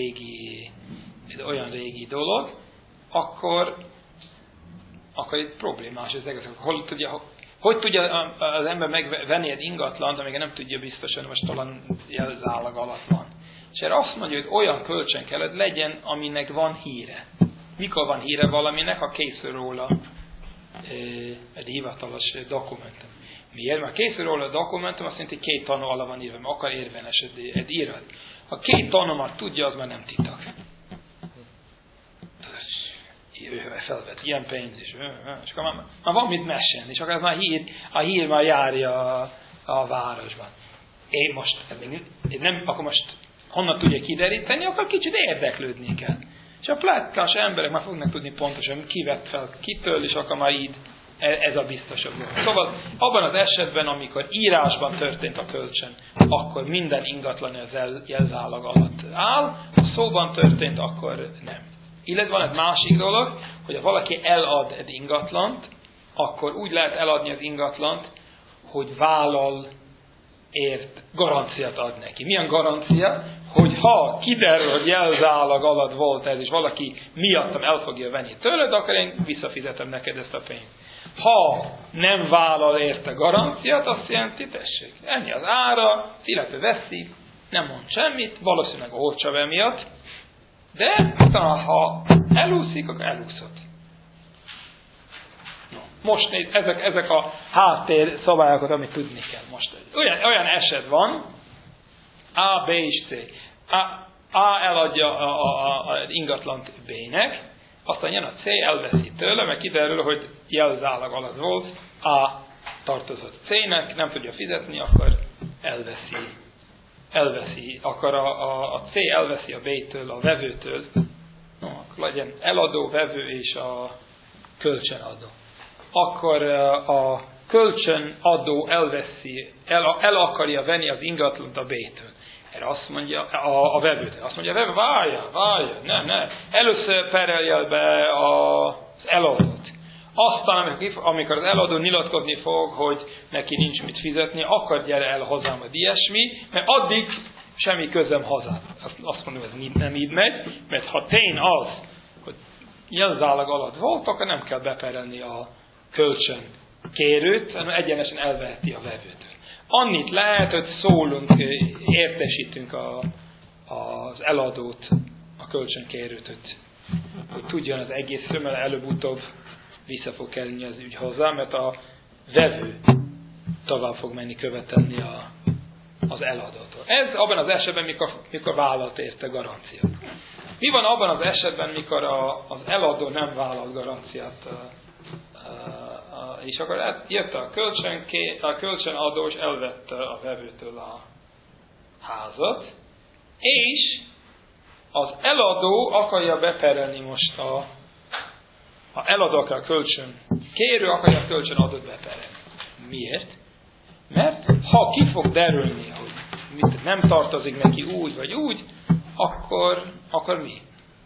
olyan régi dolog, akkor itt problémás ez egész. Hogy tudja az ember megvenni egy ingatlant, amíg nem tudja biztosan, most talán jelzálag alatt van. És erre azt mondja, hogy olyan kölcsön kellett legyen, aminek van híre. Mikor van híre valaminek, ha készül róla egy hivatalos dokumentum. Miért? Mert készül róla a dokumentum, azt jelenti, hogy 2 tanú alá van írva, mert akar érvényes egy írat. Ha 2 tanúmat tudja, az már nem titok. Ő felvett ilyen pénz is. És akkor már van mit mesélni, és akkor ez már a hír már járja a városban. Akkor most honnan tudja kideríteni, akkor kicsit érdeklődni kell. És a pletykás emberek már fognak tudni pontosan, ki vett fel kitől, és akkor már így Ez a biztosabb dolog. Szóval abban az esetben, amikor írásban történt a kölcsön, akkor minden ingatlan az jelzálag alatt áll, ha szóban történt, akkor nem. Illetve van egy másik dolog, hogy ha valaki elad egy ingatlant, akkor úgy lehet eladni az ingatlant, hogy vállal garanciát ad neki. Milyen garancia? Hogy ha kiderül, hogy jelzálag alatt volt ez, és valaki miattam el fogja venni tőled, akkor én visszafizetem neked ezt a pénzt. Ha nem vállal érte garanciát, azt jelenti, tessék, ennyi az ára, illetve veszi, nem mond semmit, valószínűleg olcsóbb emiatt, de aztán, ha elúszik, akkor elúszott. Most nézd, ezek a háttér szabályokat, amit tudni kell most. Olyan eset van, A, B és C. A eladja az ingatlant B-nek, aztán jön a C, elveszi tőle, mert kiderül, hogy jelzálag alatt volt, A tartozott C-nek, nem tudja fizetni, akkor elveszi. Akkor a C elveszi a B-től, a vevőtől, akkor legyen eladó, vevő és a kölcsönadó. Akkor a kölcsönadó el akarja venni az ingatlant a B-től. Erre azt mondja a vevőtől. Azt mondja a vevő, várja, nem. Először perelje be az eladót. Aztán, amikor az eladó nyilatkozni fog, hogy neki nincs mit fizetni, akkor gyere el hozzám, vagy ilyesmi, mert addig semmi közöm hozzá. Azt mondom, ez nem így megy, mert ha tény az, hogy jelzálag alatt volt, akkor nem kell beperelni a kölcsön kérőt, hanem egyenesen elveheti a vevőtől. Annyit lehet, hogy szólunk, értesítünk az eladót, a kölcsönkérőt, hogy tudjon az egészről, mert előbb-utóbb vissza fog kerülni az ügy hozzá, mert a vevő tovább fog menni követelni az eladótól. Ez abban az esetben, mikor vállalt érte garanciát. Mi van abban az esetben, mikor az eladó nem vállalt garanciát, és akkor jött a kölcsönadó, és elvette a vevőtől a házat, és az eladó akarja beperelni most a eladó akar kölcsönkérő akarja a kölcsönadót beperelni. Miért? Mert ha ki fog derülni, hogy nem tartozik neki úgy vagy úgy, akkor mi?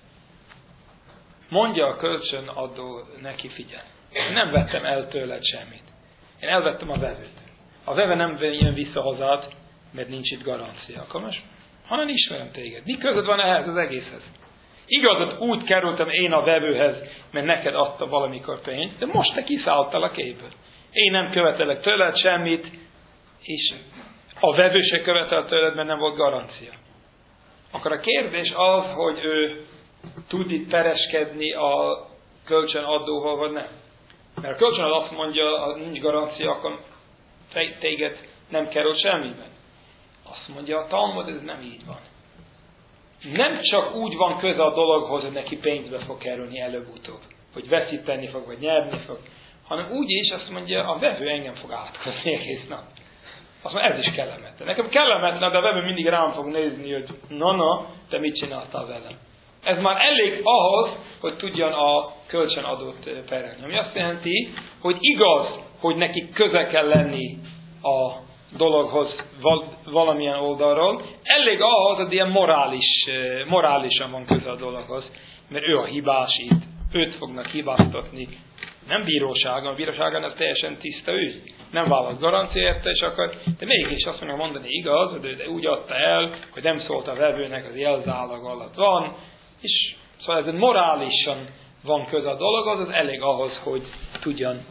Mondja a kölcsönadó neki, figyelj. Én nem vettem el tőled semmit. Én elvettem a vevőt. A vevő nem jön vissza hozzád, mert nincs itt garancia. Akkor most, hanem ismerem téged. Mi között van ehhez az egészhez? Igazad, úgy kerültem én a vevőhez, mert neked adta valamikor pénzt, de most te kiszálltál a képből. Én nem követelek tőled semmit, és a vevő se követel tőled, mert nem volt garancia. Akkor a kérdés az, hogy ő tud itt pereskedni a kölcsönadóval, vagy nem. Mert a kölcsönadó azt mondja, ha nincs garancia, akkor téged nem kerül semmiben. Azt mondja a Talmud, ez nem így van. Nem csak úgy van köze a dologhoz, hogy neki pénzbe fog kerülni előbb-utóbb, hogy veszíteni fog, vagy nyerni fog, hanem úgy is azt mondja, a vevő engem fog átkozni egész nap. Azt mondja, ez is kellemetlen. Nekem kellemetlen, de a vevő mindig rám fog nézni, hogy na, te mit csináltál velem. Ez már elég ahhoz, hogy tudjan a kölcsönadót perelni. Ami azt jelenti, hogy igaz, hogy neki köze kell lenni a dologhoz valamilyen oldalról, elég ahhoz, hogy ilyen morálisan van köze a dologhoz, mert ő a hibás itt, őt fognak hibáztatni. Nem bíróságon, a bíróságon ez teljesen tiszta ügy. Nem vállalt garancia érte, és akkor, de mégis azt mondja mondani, igaz, de úgy adta el, hogy nem szólt a vevőnek, az jelzálag alatt van, és szóval ez morálisan van köze a dologhoz, az elég ahhoz, hogy tudjan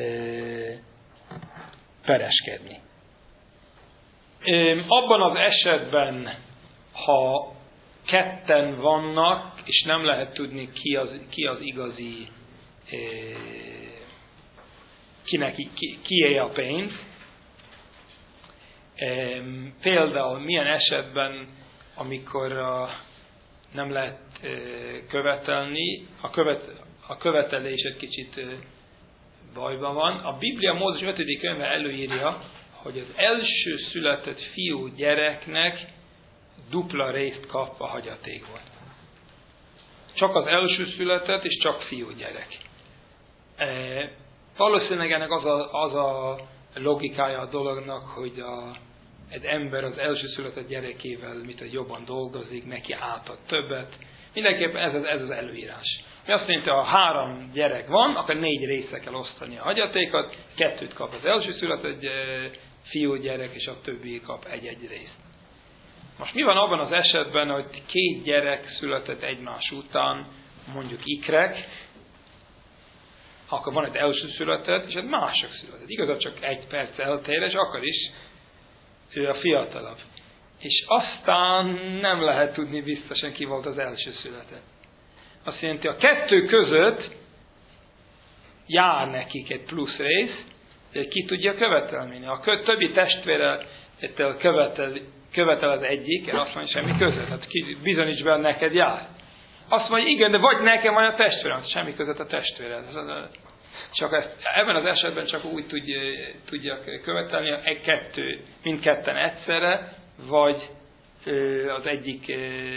pereskedni. Abban az esetben, ha ketten vannak, és nem lehet tudni ki az igazi, kié a pénz, például milyen esetben, amikor nem lehet követelni, a követelés egy kicsit bajban van. A Biblia Mózes 5. könyve előírja, hogy az első született fiú gyereknek dupla részt kap a hagyatékból. Csak az első született, és csak fiú gyerek. Valószínűleg ennek az a logikája a dolognak, hogy egy ember az elsőszületett gyerekével jobban dolgozik, neki átad többet. Mindenképpen ez az előírás. Mi azt jelenti, ha 3 gyerek van, akkor 4 részre kell osztani a hagyatékot, 2 kap az elsőszületett fiúgyerek, és a többi kap egy részt. Most mi van abban az esetben, hogy 2 gyerek született egymás után, mondjuk ikrek, akkor van egy elsőszületett, és egy másik született. Igazán csak 1 perc eltér, és akkor is ő a fiatalabb. És aztán nem lehet tudni biztosan, ki volt az elsőszületett. Azt jelenti, a 2 között jár nekik egy plusz rész, de ki tudja követelni. A többi testvéretől követel az egyik, és azt mondja, semmi között. Hát bizonyíts be, neked jár. Azt mondja, igen, de vagy nekem van a testvérem, semmi között a testvére. Csak ebben az esetben csak úgy tudja követelni, mindketten egyszerre, vagy az egyik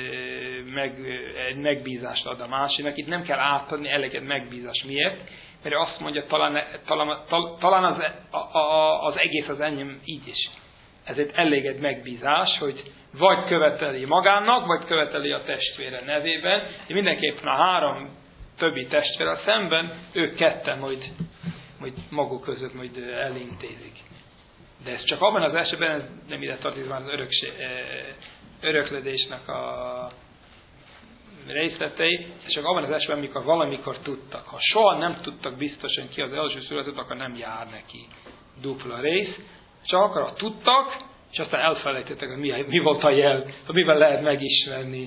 megbízást ad a másiknak. Itt nem kell átadni eleget megbízás. Miért? Mert azt mondja, talán az egész az enyém így is. Ezért elég egy megbízás, hogy vagy követeli magának, vagy követeli a testvére nevében. De mindenképpen a 3 többi testvérrel szemben ők ketten majd maguk között majd elintézik. De ez csak abban az esetben, ez nem ide tartozik már az örökledésnek a részletei, ez csak abban az esetben, amikor valamikor tudtak. Ha soha nem tudtak biztosan ki az elsőszületett, akkor nem jár neki dupla rész. Csak akkor tudtak, és aztán elfelejtettek, hogy mi volt a jel, mivel lehet megismerni,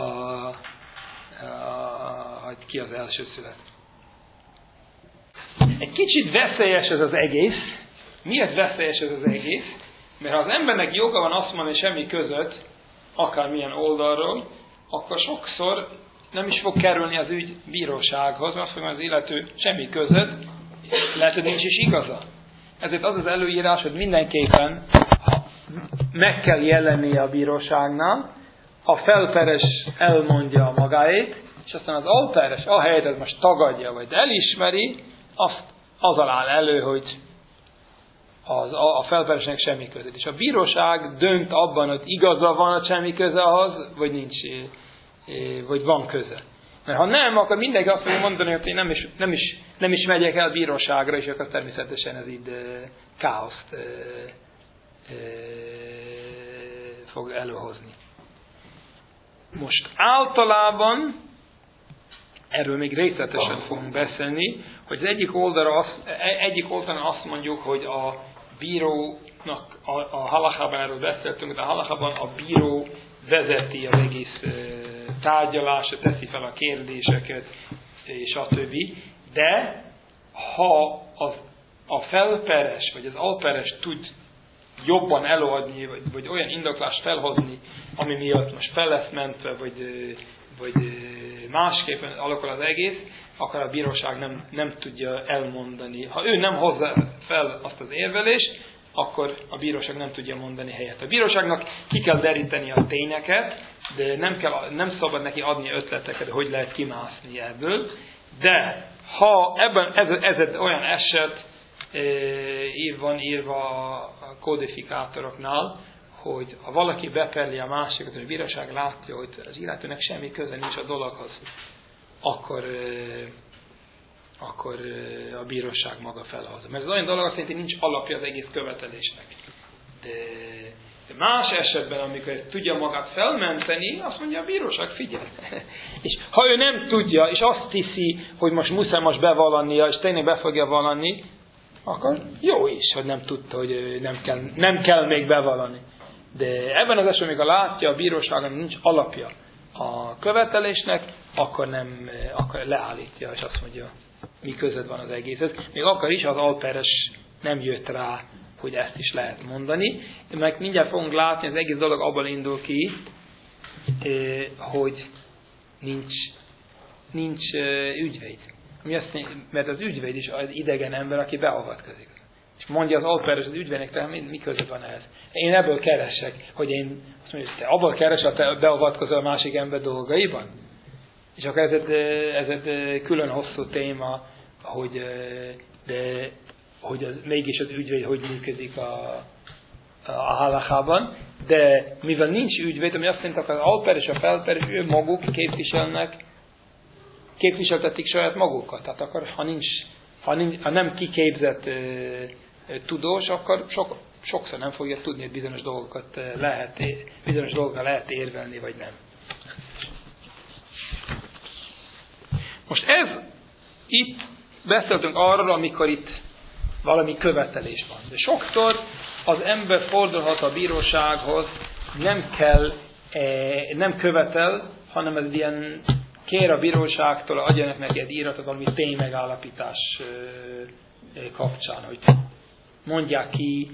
hogy ki az elsőszületett. Egy kicsit veszélyes ez az egész. Miért veszélyes ez az egész? Mert ha az embernek joga van azt mondani semmi között, akármilyen oldalról, akkor sokszor nem is fog kerülni az ügy bírósághoz, mert azt fogja, az illető semmi között, lehet, hogy nincs is igaza. Ezért az előírás, hogy mindenképpen meg kell jelennie a bíróságnál, a felperes elmondja a magáét, és aztán az alperes, ahelyett ez most tagadja, vagy elismeri, az áll elő, hogy a felperesnek semmi között. És a bíróság dönt abban, hogy igaza van a semmi köze ahhoz, vagy nincs, vagy van köze. Mert ha nem, akkor mindenki azt fogja mondani, hogy én nem is megyek el bíróságra, és akkor természetesen ez így káoszt fog előhozni. Most általában, erről még részletesen fogunk beszélni, hogy az egyik oldalon azt mondjuk, hogy a bírónak, a halachában erről beszéltünk, de a halachában a bíró vezeti az egész tárgyalásra, teszi fel a kérdéseket, és a többi. De ha a felperes, vagy az alperes tud jobban előadni, vagy olyan indoklást felhozni, ami miatt most fel lesz mentve, vagy másképpen alakul az egész, akkor a bíróság nem tudja elmondani. Ha ő nem hozza fel azt az érvelést, akkor a bíróság nem tudja mondani helyett. A bíróságnak ki kell deríteni a tényeket, de nem szabad neki adni ötleteket, hogy lehet kimászni ebből. De ha ez egy olyan eset, van írva a kodifikátoroknál, hogy ha valaki beperli a másikat, és a bíróság látja, hogy az illetőnek semmi köze nincs a dologhoz, akkor a bíróság maga felhozza. Mert ez olyan dolog, azt jelenti, nincs alapja az egész követelésnek. De más esetben, amikor tudja magát felmenteni, azt mondja a bíróság, figyelj. És ha ő nem tudja, és azt hiszi, hogy most bevallania, és tényleg be fogja vallani, akkor jó is, hogy nem tudta, hogy nem kell még bevallani. De ebben az esetben, amikor látja a bíróságon, nincs alapja a követelésnek, akkor leállítja, és azt mondja, mi között van az egészhez. Még akkor is az alperes nem jött rá, hogy ezt is lehet mondani. Meg mindjárt fogunk látni, az egész dolog abban indul ki, hogy nincs ügyvéd. Mert az ügyvéd is az idegen ember, aki beavatkozik. És mondja az alperes az ügyvédnek, tehát mi között van ehhez? Én ebből keresek, hogy én azt mondja, te abból keresek, te beavatkozol a másik ember dolgaiban? És akkor ez egy külön hosszú téma, mégis az ügyvéd hogy működik a halachában, de mivel nincs ügyvéd, ami azt jelenti, hogy az alper és a felper és ő maguk képviseltetik saját magukat. Tehát akkor, ha nem kiképzett tudós, akkor sokszor nem fogja tudni, hogy bizonyos dolgokkal lehet érvelni, vagy nem. Most itt beszéltünk arról, amikor itt valami követelés van. De sokszor az ember fordulhat a bírósághoz, nem követel, hanem ez ilyen kér a bíróságtól, adjanak neki egy íratot valami ténymegállapítás kapcsán, hogy mondják ki,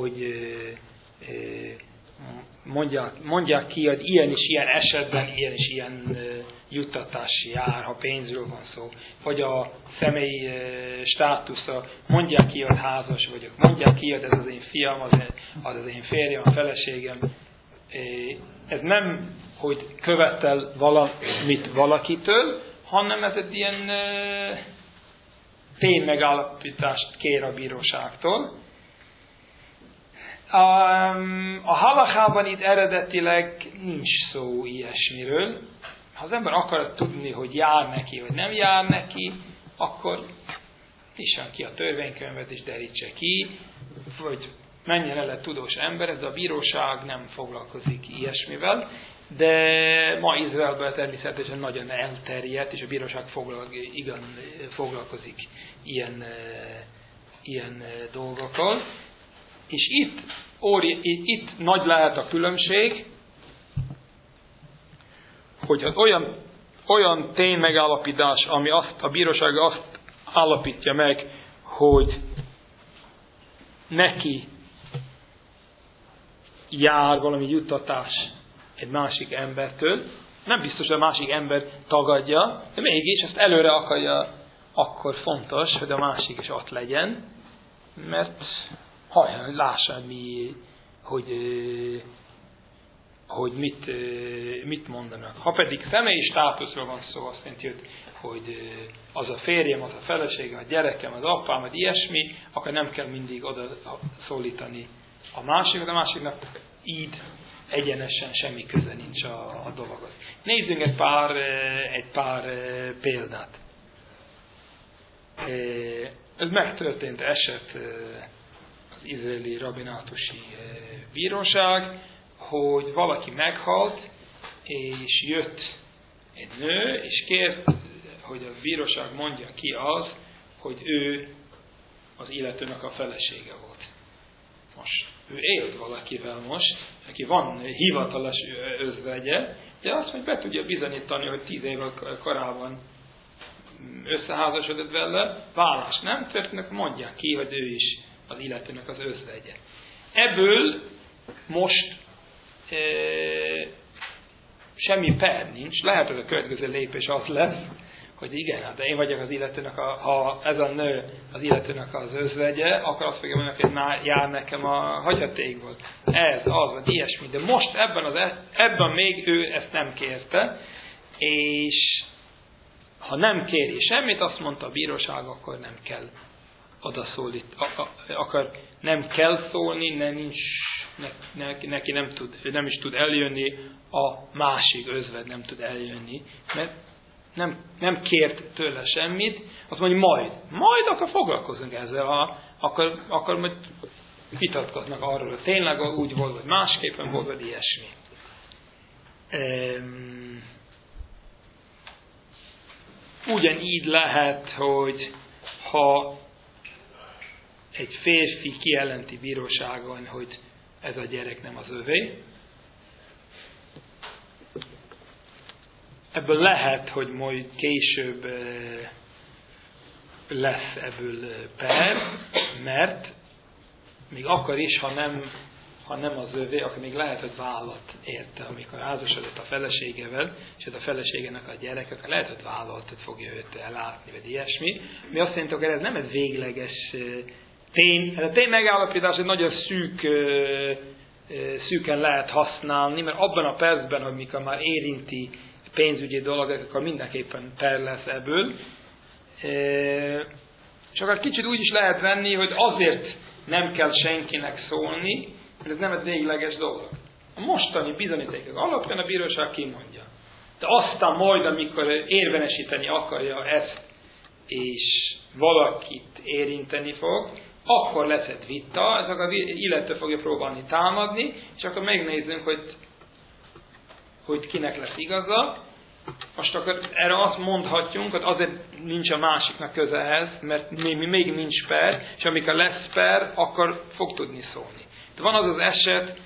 hogy ilyen és ilyen esetben ilyen és ilyen juttatás jár, ha pénzről van szó, vagy a személy státusza, mondják ki, hogy házas vagyok, mondják ki, hogy ez az én fiam, az én férjem, a feleségem. Ez nem, hogy követel valamit valakitől, hanem ez egy ilyen ténymegállapítást kér a bíróságtól. A halachában itt eredetileg nincs szó ilyesmiről. Ha az ember akar tudni, hogy jár neki, vagy nem jár neki, akkor nyisson ki a törvénykönyvet és derítse ki, vagy menjen el egy tudós ember, de a bíróság nem foglalkozik ilyesmivel, de ma Izraelben természetesen nagyon elterjedt, és a bíróság foglalkozik ilyen dolgokkal. És itt nagy lehet a különbség, hogy az olyan ténymegállapítás, ami a bíróság azt állapítja meg, hogy neki jár valami juttatás egy másik embertől, nem biztos, hogy a másik ember tagadja, de mégis ezt előre akarja, akkor fontos, hogy a másik is ott legyen, mert lássa hogy mit mondanak. Ha pedig személyi státuszról van szó, azt jelenti, hogy az a férjem, az a feleségem, a gyerekem, az apám, vagy ilyesmi, akkor nem kell mindig oda szólítani a másiknak. A másiknak így egyenesen semmi köze nincs a dologhoz. Nézzünk egy pár példát. Ez megtörtént eset az izraeli rabbinátusi bíróság, hogy valaki meghalt, és jött egy nő, és kért, hogy a bíróság mondja ki az, hogy ő az illetőnek a felesége volt. Most ő élt valakivel most, neki van hivatalos özvegye, de azt, hogy be tudja bizonyítani, hogy 10 évvel korábban összeházasodott vele, vállás nem történik, mondják ki, hogy ő is az illetőnek az özvegye. Ebből most semmi per nincs, lehet, hogy a következő lépés az lesz, hogy igen, de én vagyok az illetőnek, ha ez a nő az illetőnek az özvegye, akkor azt fogja mondani, hogy jár nekem a hagyatékból. Ez, az, vagy ilyesmi. De most ebben még ő ezt nem kérte, és ha nem kéri semmit, azt mondta a bíróság, akkor nem kell akkor nem kell szólni, neki nem is tud eljönni, a másik özvegy nem tud eljönni, mert nem kért tőle semmit, azt mondja, majd akkor foglalkozunk ezzel, akkor majd vitatkoznak arról, hogy tényleg úgy volt, vagy másképpen volt, vagy ilyesmi. Ugyanígy lehet, hogy ha egy férfi kijelenti bíróságon, hogy ez a gyerek nem az övé, ebből lehet, hogy majd később lesz ebből per, mert még akkor is, ha nem az övé, akkor még lehet, hogy vállat érte, amikor házasodott a feleségevel, és ez a feleségenek a gyerek, akkor lehet, hogy vállalatot fogja őt ellátni, vagy ilyesmi. Mi azt jelenti, hogy ez nem egy végleges tény. Ez a tény megállapítás egy nagyon szűken lehet használni, mert abban a percben, hogy mikor már érinti pénzügyi dolog, akkor mindenképpen per lesz ebből. Csak egy kicsit úgy is lehet venni, hogy azért nem kell senkinek szólni, mert ez nem egy végleges dolog. A mostani bizonyítékok alapján a bíróság kimondja. De aztán majd, amikor érvényesíteni akarja ezt, és valakit érinteni fog, akkor lesz egy vita, ez a illető fogja próbálni támadni, és akkor megnézzünk, hogy kinek lesz igaza. Most akkor erre azt mondhatjunk, hogy azért nincs a másiknak köze ehhez, mert még nincs per, és amikor lesz per, akkor fog tudni szólni. De van az az eset,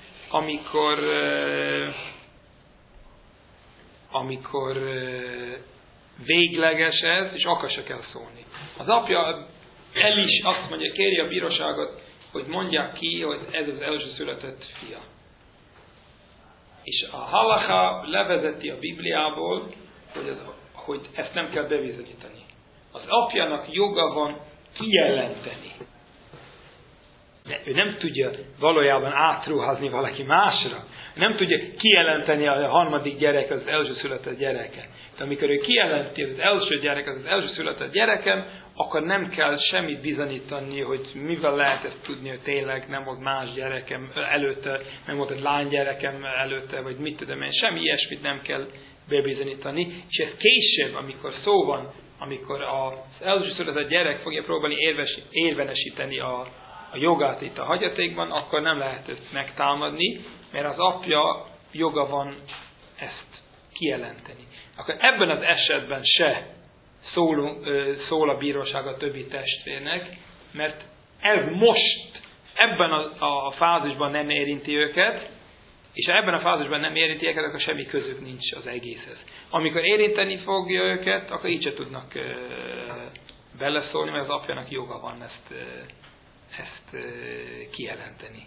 amikor végleges ez, és akkor se kell szólni. Az apja el is azt mondja, kéri a bíróságot, hogy mondják ki, hogy ez az elsőszületett fia. És a halacha levezeti a Bibliából, hogy ezt nem kell bebizonyítani. Az apjának joga van kijelenteni. De ő nem tudja valójában átruházni valaki másra. Nem tudja kijelenteni a harmadik gyerek az elsőszületett gyereke. De amikor ő kijelenti, hogy az első gyerek az elsőszületett gyerekem, akkor nem kell semmit bizonyítani, hogy mivel lehet ezt tudni, hogy tényleg nem volt más gyerekem előtte, nem volt egy lánygyerekem előtte, vagy mit tudom én, semmi ilyesmit nem kell bebizonyítani. És ez később, amikor szó van, amikor az elsőszületett gyerek fogja próbálni érvényesíteni a jogát itt a hagyatékban, akkor nem lehet ezt megtámadni, mert az apja joga van ezt kijelenteni. Akkor ebben az esetben se szól a bíróság a többi testvérnek, mert ez most ebben a fázisban nem érinti őket, és ha ebben a fázisban nem érinti őket, akkor semmi közük nincs az egészhez. Amikor érinteni fogja őket, akkor így se tudnak beleszólni, mert az apjának joga van ezt kijelenteni.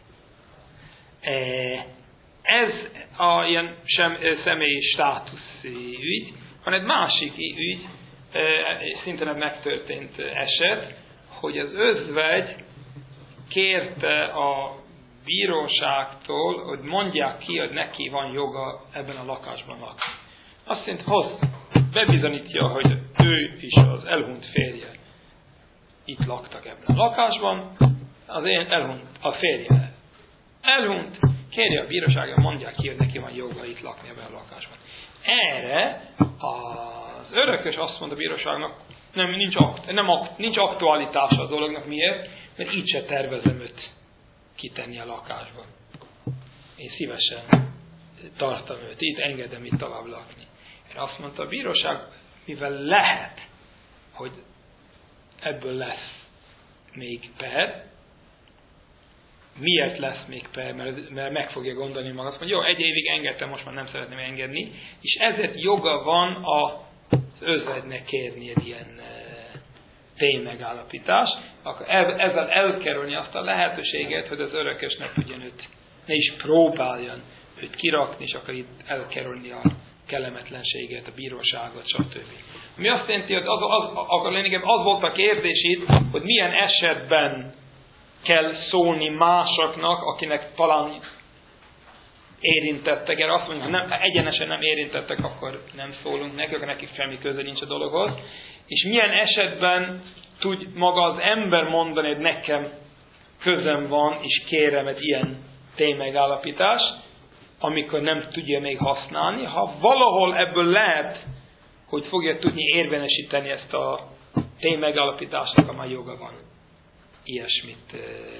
Ez a ilyen személyi státusz ügy. Van egy másik ügy, szintén egy megtörtént eset, hogy az özvegy kérte a bíróságtól, hogy mondják ki, hogy neki van joga ebben a lakásban lakni. Azt mondja, bebizonyítja, hogy ő is az elhunyt férje itt laktak ebben a lakásban, a férje elhunyt, kéri a bíróságon, mondják ki, hogy neki van joga itt lakni ebben a lakásban. Erre az örökös azt mondta a bíróságnak, nincs aktualitása a dolognak. Miért? Mert így se tervezem őt kitenni a lakásban. Én szívesen tartom őt, itt engedem itt tovább lakni. Erre azt mondta a bíróság, mivel lehet, hogy ebből lesz még per. Miért lesz még per? Mert meg fogja gondolni magát, hogy jó, egy évig engedtem, most már nem szeretném engedni, és ezért joga van az özvegynek kérni egy ilyen ténymegállapítást, akkor ezzel elkerülni azt a lehetőséget, hogy az örökös ne is próbáljon őt kirakni, és akkor itt elkerülni a kellemetlenséget, a bíróságot, stb. Ami azt jelenti, hogy akkor lényegében az volt a kérdés itt, hogy milyen esetben kell szólni másoknak, akinek talán érintettek. Erre azt mondjuk, ha egyenesen nem érintettek, akkor nem szólunk nekik, akkor nekik semmi köze nincs a dologhoz. És milyen esetben tud maga az ember mondani, hogy nekem közöm van, és kérem egy ilyen ténymegállapítást, amikor nem tudja még használni. Ha valahol ebből lehet, hogy fogja tudni érvényesíteni ezt a ténymegállapításnak, amely joga van ilyesmit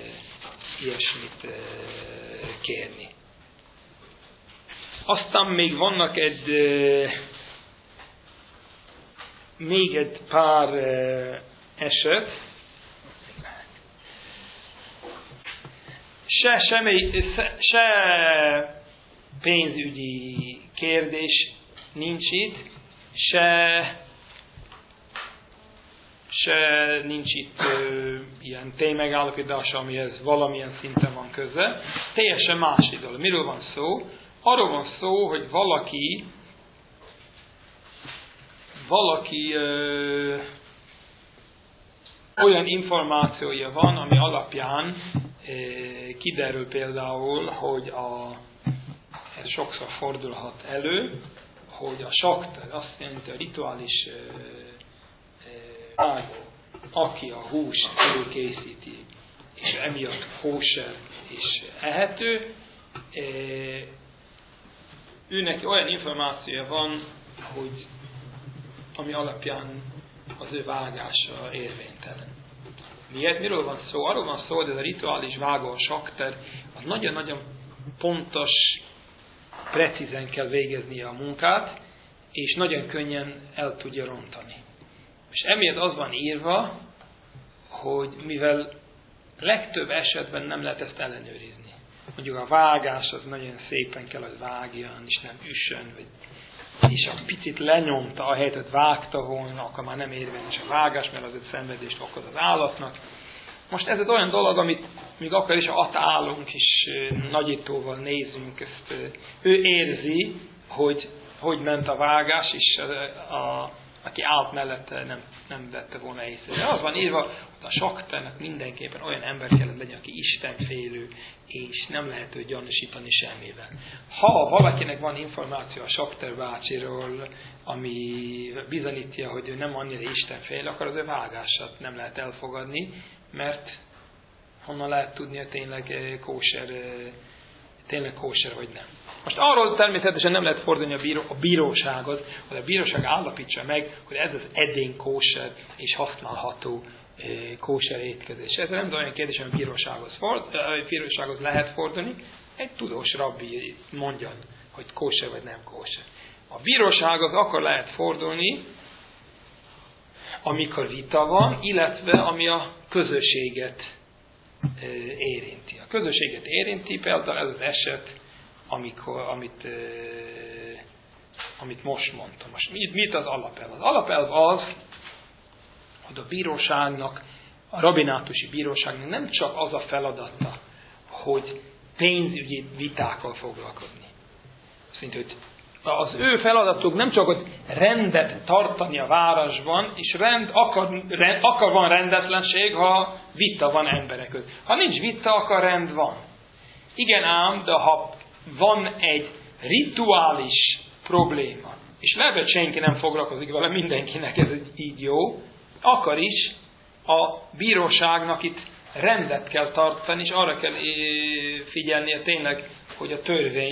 kérni. Aztán még vannak még egy pár eset. Se pénzügyi kérdés nincs itt, se nincs itt ilyen ténymegállapítása, amihez valamilyen szinten van köze. Teljesen más dolog. Miről van szó? Arról van szó, hogy valaki olyan információja van, ami alapján kiderül például, hogy ez sokszor fordulhat elő, hogy a sakta, azt jelenti a rituális aki a hús előkészíti, és emiatt kóser és ehető, őnek olyan információja van, hogy ami alapján az ő vágása érvénytelen. Miért? Miről van szó? Arról van szó, hogy ez a rituális vágó, a sakter, az nagyon-nagyon pontos, precízen kell végeznie a munkát, és nagyon könnyen el tudja rontani. És emiatt az van írva, hogy mivel legtöbb esetben nem lehet ezt ellenőrizni. Mondjuk a vágás az nagyon szépen kell, hogy vágjan, és nem üssön, és a picit lenyomta, ahelyett, hogy vágta volna, akkor már nem érvényes a vágás, mert az egy szenvedést okoz az állatnak. Most ez egy olyan dolog, amit még akkor is, ha ott állunk, és nagyítóval nézünk, ezt ő érzi, hogy ment a vágás, és aki állt mellette nem vette volna észre. De az van írva, hogy a sakternek mindenképpen olyan ember kellett legyen, aki istenfélő, és nem lehet őt gyanúsítani semmivel. Ha valakinek van információ a sakter bácsiról, ami bizonyítja, hogy ő nem annyira istenfélő, akkor az ő vágását nem lehet elfogadni, mert honnan lehet tudni, hogy tényleg kóser vagy nem. Most arról természetesen nem lehet fordulni a bíróságot, hogy a bíróság állapítsa meg, hogy ez az edény kóser és használható kóser étkezés. Ez nem olyan kérdés, hogy a bírósághoz lehet fordulni, egy tudós rabbi mondja, hogy kóser vagy nem kóser. A bírósághoz akkor lehet fordulni, amikor vita van, illetve ami a közösséget érinti. A közösséget érinti például ez az eset, amit most mondtam. Most mit az alapelv? Az alapelv az, hogy a bíróságnak, a rabbinátusi bíróságnak nem csak az a feladata, hogy pénzügyi vitákkal foglalkozni. Szint, hogy az ő feladatuk nem csak, hogy rendet tartani a városban, és akkor van rendetlenség, ha vita van emberek között. Ha nincs vita, akkor rend van. Igen ám, de ha van egy rituális probléma, és lehet, hogy senki nem foglalkozik vele, mindenkinek ez így jó, akkor is a bíróságnak itt rendet kell tartani, és arra kell figyelnie tényleg, hogy a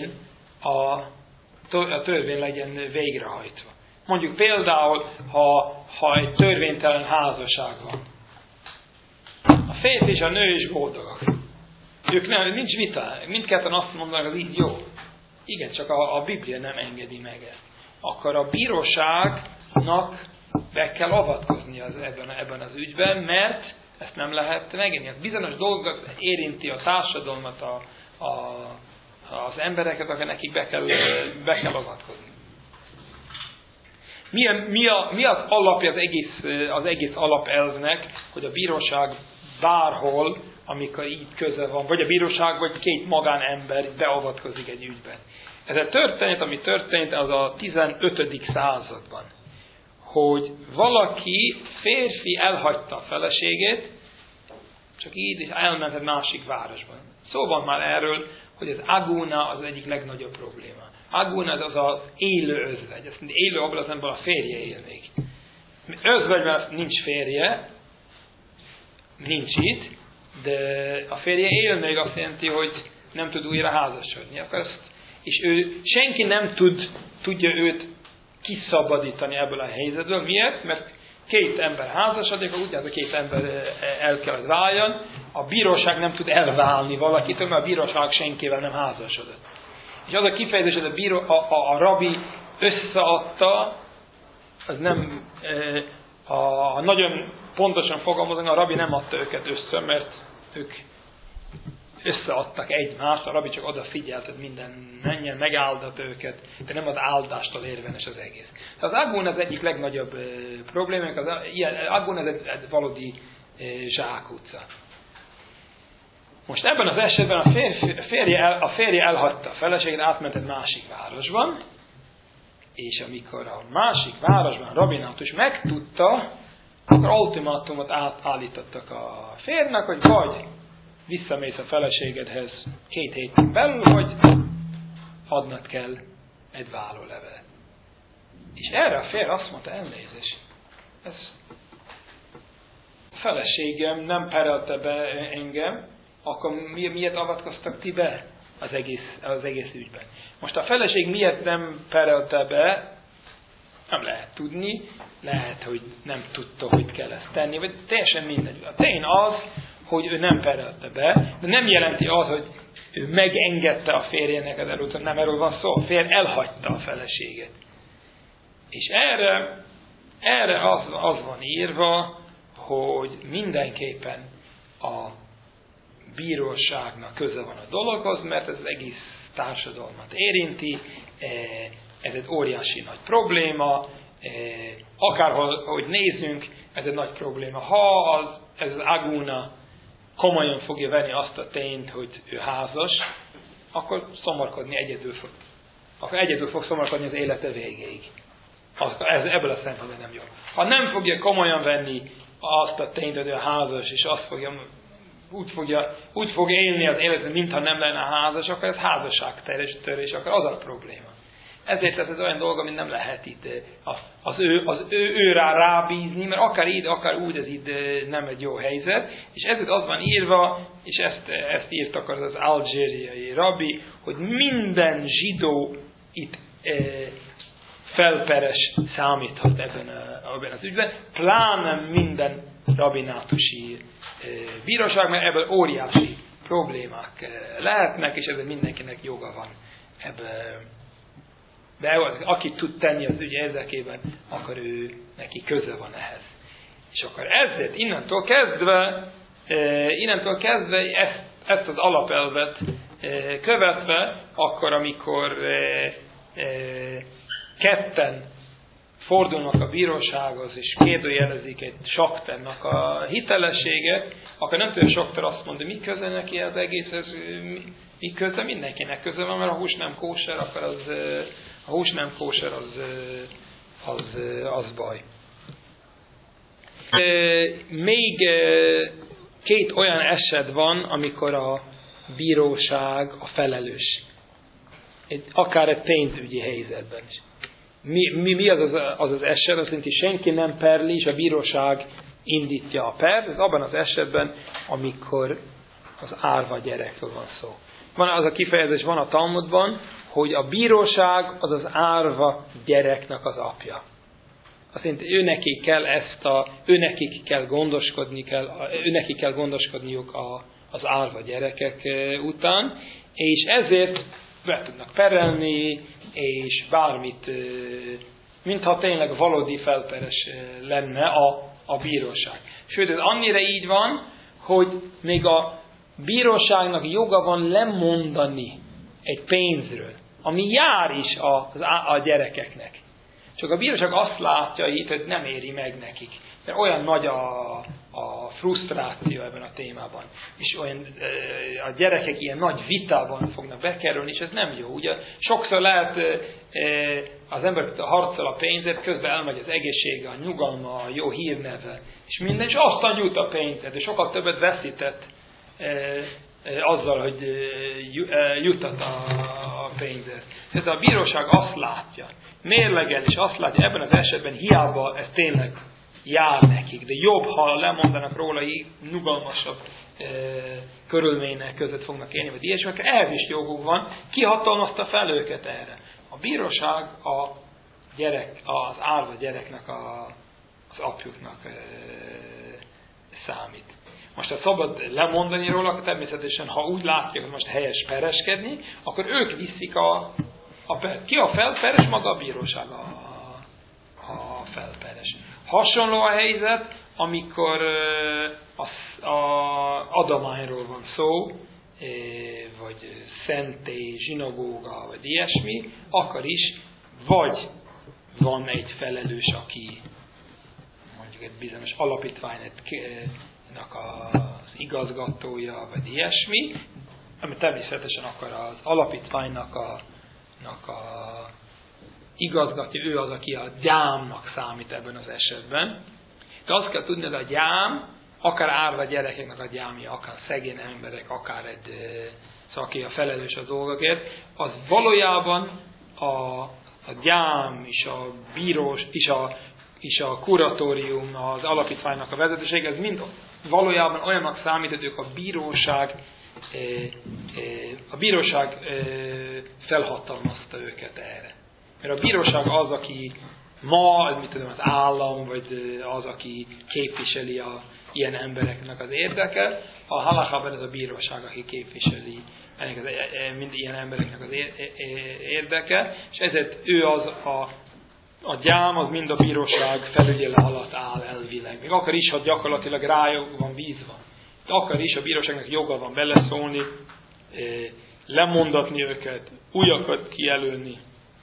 törvény legyen végrehajtva. Mondjuk például, ha egy törvénytelen házasság van, a férfi és a nő is boldogak. Nincs vita, mindketten azt mondanak, hogy így jó. Igen, csak a Biblia nem engedi meg ezt. Akkor a bíróságnak be kell avatkozni ebben az ügyben, mert ezt nem lehet megengedni. Bizonyos dolgok érinti a társadalmat, az embereket, akik nekik be kell avatkozni. Mi az alapja az egész alapelvnek, hogy a bíróság bárhol, amikor így köze van, vagy a bíróság, vagy két magánember beavatkozik egy ügyben. Ez a történet, ami történt, az a 15. században, hogy valaki, férfi elhagyta a feleségét, csak így, és elment egy másik városban. Szó van már erről, hogy az aguna az egyik legnagyobb probléma. Aguna az az élő özvegy. Azt mondja, élő abban az ember a férje él még. Özvegyben nincs férje, nincs itt, de a férje él még azt jelenti, hogy nem tud újra házasodni. És senki nem tudja őt kiszabadítani ebből a helyzetből. Miért? Mert két ember házasodik, úgy az a két ember el kell váljon, a bíróság nem tud elválni valakitől, mert a bíróság senkivel nem házasodott. És az a kifejezés, hogy a rabbi összeadta, az nem, nagyon pontosan fogalmazom, a rabbi nem adta őket össze, mert ők összeadtak egymást, a rabbi csak odafigyelt, hogy minden menjen, megáldat őket, de nem az áldástól érvényes az egész. Tehát az agún az egyik legnagyobb problémánk, az agún ez egy valódi zsákutca. Most ebben az esetben a férje elhagyta a feleségét, átment egy másik városban, és amikor a másik városban a rabbinátus megtudta, akkor ultimátumot állítottak a férjnek, hogy vagy visszamész a feleségedhez 2 héten belül, vagy adnod kell egy vállólevelet. És erre a férj azt mondta, elnézést, feleségem nem perelte be engem, akkor miért avatkoztak ti be az egész ügyben? Most a feleség miért nem perelte be, nem lehet tudni, lehet, hogy nem tudta, hogy kell ezt tenni, vagy teljesen mindegy. A tény az, hogy ő nem perelte be, de nem jelenti az, hogy ő megengedte a férjének az elutat, nem erről van szó, a férj elhagyta a feleséget. És erre az van írva, hogy mindenképpen a bíróságnak köze van a dologhoz, mert ez az egész társadalmat érinti, ez egy óriási nagy probléma, akárhol, hogy nézzünk, ez egy nagy probléma. Ha ez az Aguna komolyan fogja venni azt a tényt, hogy ő házas, akkor szomorkodni egyedül fog. Akkor egyedül fog szomorkodni az élete végéig. Ebből a szempontból nem jó. Ha nem fogja komolyan venni azt a tényt, hogy ő házas, és úgy fog élni az életben, mintha nem lenne házas, akkor ez házasságtörés, akkor az a probléma. Ezért ez olyan dolog, amit nem lehet itt ő rábízni, mert akár így, akár úgy ez itt nem egy jó helyzet, és ezért az van írva, és ezt írtak az algériai rabbi, hogy minden zsidó itt felperes számíthat ebben az ügyben, pláne minden rabbinátusi bíróság, mert ebből óriási problémák lehetnek, és ezért mindenkinek joga van ebben. De aki tud tenni az ügy érdekében, akkor neki köze van ehhez. És akkor ezért innentől kezdve ezt az alapelvet követve, akkor amikor ketten fordulnak a bírósághoz, és kérdőjelezik egy sakternak a hitelességet, akkor nem tudja sakter azt mondani, mi köze neki az egészhez, mi köze, mindenkinek köze van, mert a hús nem kóser, akkor a hús nem kóser, az baj. Még két olyan eset van, amikor a bíróság a felelős. Akár egy pénzügyi helyzetben is. Mi az eset? Azt jelenti, senki nem perli, és a bíróság indítja a pert. Ez abban az esetben, amikor az árva gyerekről van szó. Van az a kifejezés, van a Talmudban, hogy a bíróság az az árva gyereknek az apja. Azt jelenti, őnekik kell gondoskodniuk az árva gyerekek után, és ezért be tudnak perelni, és bármit, mintha tényleg valódi felperes lenne a bíróság. Sőt, ez annyira így van, hogy még a bíróságnak joga van lemondani egy pénzről, ami jár is a gyerekeknek. Csak a bíróság azt látja itt, hogy nem éri meg nekik. Mert olyan nagy a frusztráció ebben a témában. És a gyerekek ilyen nagy vitában fognak bekerülni, és ez nem jó. Ugye sokszor lehet az ember harcol a pénzért, közben elmegy az egészsége, a nyugalma, a jó hírneve, és minden, és aztán jut a pénzért, de sokkal többet veszített azzal, hogy jutott a pénzért. Tehát a bíróság azt látja, mérlegel, és azt látja, ebben az esetben hiába ez tényleg jár nekik, de jobb, ha lemondanak róla, nyugalmasabb körülmények között fognak élni, vagy ilyesmi, mert ehhez is joguk van, kihatalmazta fel őket erre. A bíróság az árva gyereknek az apjuknak számít. Most ha szabad lemondani róla, akkor természetesen, ha úgy látják, hogy most helyes pereskedni, akkor ők viszik a per. Ki a felperes? Maga a bíróság a felperes. Hasonló a helyzet, amikor az adományról van szó, vagy szentély, zsinagóga, vagy ilyesmi, akkor is vagy van egy felelős, aki mondjuk egy bizonyos alapítványnak az igazgatója, vagy ilyesmi, ami természetesen akkor az alapítványnak a igazgatja, ő az, aki a gyámnak számít ebben az esetben. De azt kell tudni, hogy a gyám, akár árva gyerekeknek a gyámja, akár szegény emberek, akár egy aki a felelős a dolgokért, az valójában a gyám és a bírós és a és a kuratórium, az alapítványnak a vezetőség, ez mind valójában olyannak számít, hogy ők a bíróság felhatalmazta őket erre. Mert a bíróság az, aki ma, mit tudom, az állam, vagy az, aki képviseli ilyen embereknek az érdeke, a halachában ez a bíróság, aki képviseli mind ilyen embereknek az érdeke, és ezért ő az a gyám, az mind a bíróság felügyele alatt áll elvileg. Még akár is, ha gyakorlatilag rájuk van bízva. De akár is a bíróságnak joga van beleszólni, lemondatni őket, újakat kijelölni.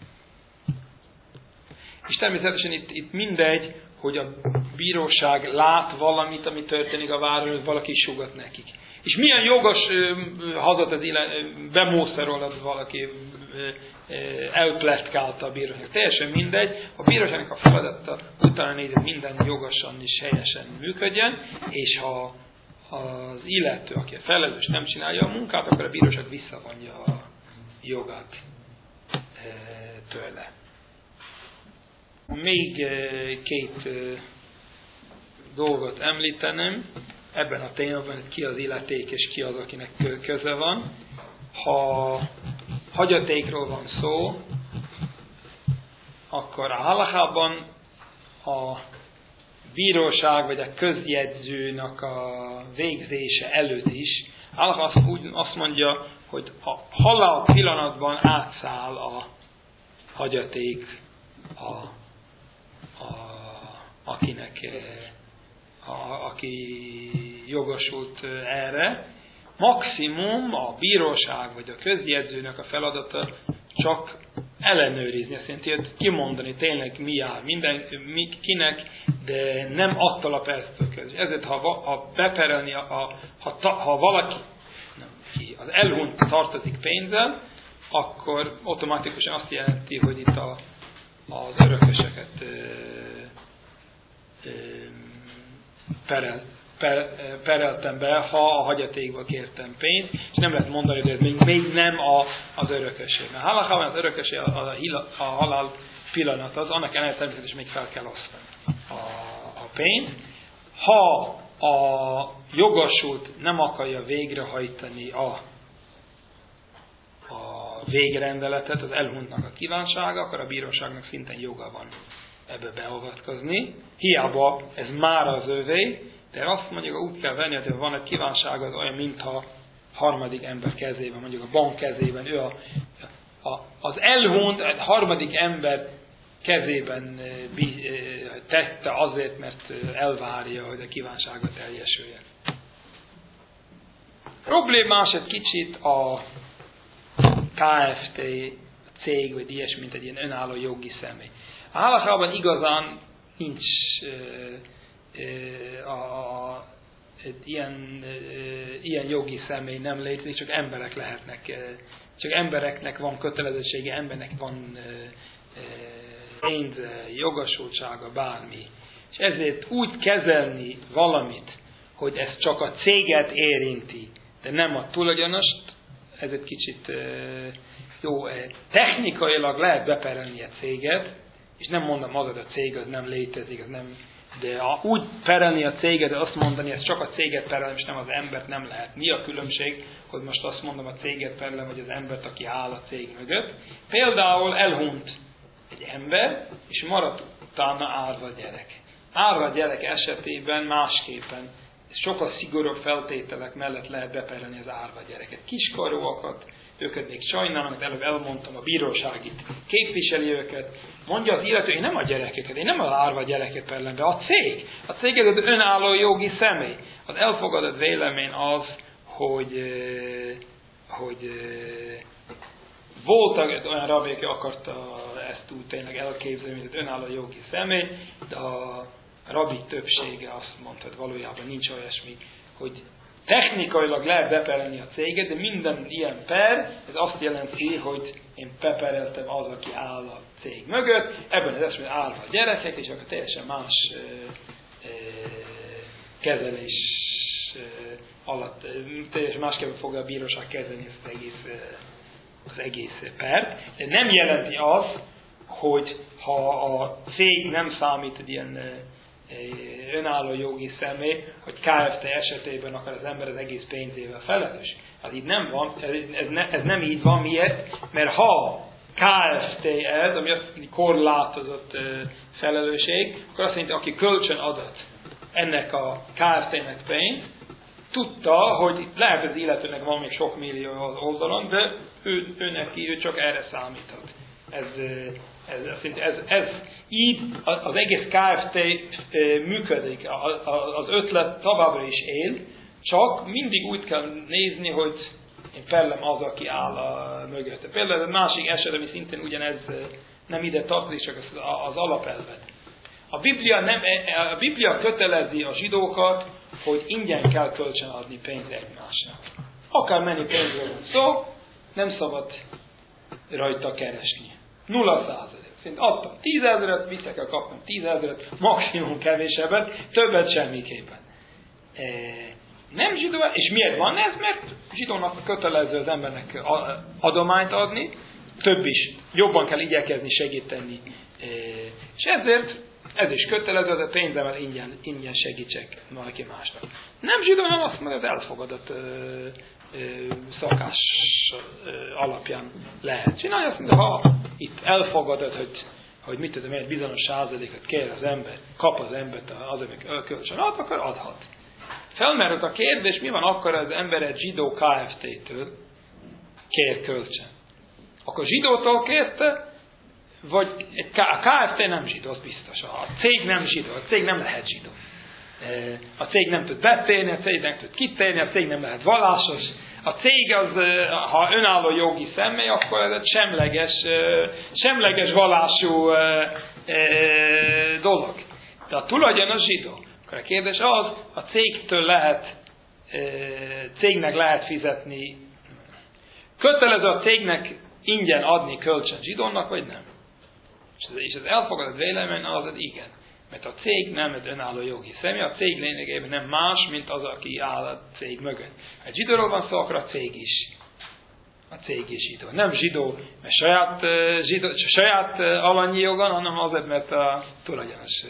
És természetesen itt mindegy, hogy a bíróság lát valamit, ami történik a váron, hogy valaki sugat nekik. És milyen jogos hazat az bemószerol, az valaki elpletkálta a bíróság. Teljesen mindegy. A bíróságnak a feladata utána nézni, hogy minden jogosan és helyesen működjön, és ha az illető, aki a felelős nem csinálja a munkát, akkor a bíróság visszavonja a jogát tőle. Még két dolgot említenem ebben a témában, hogy ki az illeték és ki az, akinek köze van. Ha hagyatékról van szó, akkor a halachában a bíróság vagy a közjegyzőnek a végzése előtt is, Allah azt mondja, hogy a halál pillanatban átszáll a hagyaték aki jogosult erre. Maximum a bíróság vagy a közjegyzőnek a feladata csak ellenőrizni, azt jelenti, hogy kimondani tényleg mi áll kinek, de nem attól a perctől kezdve. Ezért ha beperelni, ha valaki az elhunyt tartozik pénzzel, akkor automatikusan azt jelenti, hogy itt az örököseket pereltem be, ha a hagyatékba kértem pénzt, és nem lehet mondani, hogy ez még nem az örökösé. Mert halachában az örökösé a halál pillanat az, annak ellenére természetesen még fel kell osztani a pénzt. Ha a jogosult nem akarja végrehajtani a végrendeletet, az elhunytnak a kívánsága, akkor a bíróságnak szintén joga van ebbe beavatkozni. Hiába ez már az övé, de azt mondjuk, úgy kell venni, hogy van egy kívánság, az olyan, mintha harmadik ember kezében, mondjuk a bank kezében, ő az elhunyt harmadik ember kezében tette azért, mert elvárja, hogy a kívánsága teljesüljen. Problémás egy kicsit a KFT cég, vagy ilyesmi, mint egy ilyen önálló jogi személy. A halachában igazán nincs ilyen jogi személy nem létezik, csak emberek lehetnek, csak embereknek van kötelezettsége, embernek van pénze, jogosultsága, bármi. És ezért úgy kezelni valamit, hogy ez csak a céget érinti, de nem a tulajdonost, ez egy kicsit jó. Technikailag lehet beperelni a céget, és nem mondom az, hogy a cég az nem létezik, az nem, de úgy perelni a céget, de azt mondani, ez csak a céget perelem, és nem az embert, nem lehet. Mi a különbség, hogy most azt mondom, a céget perelem, vagy az embert, aki áll a cég mögött. Például elhunyt egy ember, és maradt utána árva gyerek. Árva gyerek esetében másképpen, sokkal szigorúbb feltételek mellett lehet beperelni az árva gyereket. Kiskorúakat, őket még sajnálnak, előbb elmondtam, a bíróság itt képviseli őket. Mondja az illető, én nem a gyerekeket, én nem az árva gyereket perelem be, a cég. A cég az önálló jogi személy. Az elfogadott vélemény az, hogy voltak olyan rabbi, aki akarta ezt úgy tényleg elképzelni, mint egy önálló jogi személy, de a rabbi többsége azt mondta, hogy valójában nincs olyasmi, hogy technikailag lehet beperelni a céget, de minden ilyen per, ez azt jelenti, hogy én bepereltem az, aki áll a cég mögött, ebben az esetben állva a gyerekek, és akkor teljesen más kezelés alatt, teljesen másképpen fogja a bíróság kezelni ezt az egész pert. De nem jelenti az, hogy ha a cég nem számít egy ilyen önálló jogi személy, hogy Kft. Esetében akar az ember az egész pénzével felelős. Hát így nem van, ez nem így van. Miért? Mert ha Kft. Ez, ami azt mondja, korlátozott felelősség, akkor azt jelenti, aki kölcsön adott ennek a Kft.-nek pénzt, tudta, hogy lehet az illetőnek van még sok millió az oldalon, de ő csak erre számíthat. Ez így az egész Kft. Működik, az ötlet továbbra is él, csak mindig úgy kell nézni, hogy én fellem az, aki áll mögötte. Például egy másik eset, ami szintén ugyanez nem ide tartozik, csak az alapelvet. A Biblia kötelezi a zsidókat, hogy ingyen kell kölcsön adni pénzt egymásnak. Akár mennyi pénzről van szó, nem szabad rajta keresni. 0%. Szerint adtam 10 000-et, mit kell kapnom 10 000-et, maximum kevésebbet, többet semmiképpen. Nem zsidó, és miért van ez? Mert zsidónak kötelező az embernek adományt adni, több is, jobban kell igyekezni, segíteni. És ezért ez is kötelező, de pénzemmel ingyen segítsek valaki másnak. Nem zsidó, nem azt mondja, az elfogadott szakás alapján lehet csinálni. Azt mondja, ha itt elfogadott, hogy mit tudom, egy bizonyos százalékot kér az ember, kap az embert az, amik kölcsön ad, akkor adhat. Felmerült a kérdés, mi van akkor az ember egy zsidó Kft.-től kér kölcsön? Akkor zsidótól kérte, vagy a Kft. Nem zsidó, az biztos. A cég nem zsidó, a cég nem lehet zsidó. A cég nem tud betérni, a cég nem tud kitérni, a cég nem lehet vallásos. A cég az, ha önálló jogi személy, akkor ez egy semleges vallású dolog. De a tulajdonos zsidó. Akkor a kérdés az, a cégnek lehet fizetni, kötelező a cégnek ingyen adni kölcsön zsidónak, vagy nem? És az elfogadott vélemény az igen. Mert a cég nem egy önálló jogi személy, a cég lényegében nem más, mint az, aki áll a cég mögött. Ha egy zsidóról van szó, akkor a cég is. A cég is zsidó. Nem zsidó, mert saját alanyi jogon, hanem azért, mert a tulajdonos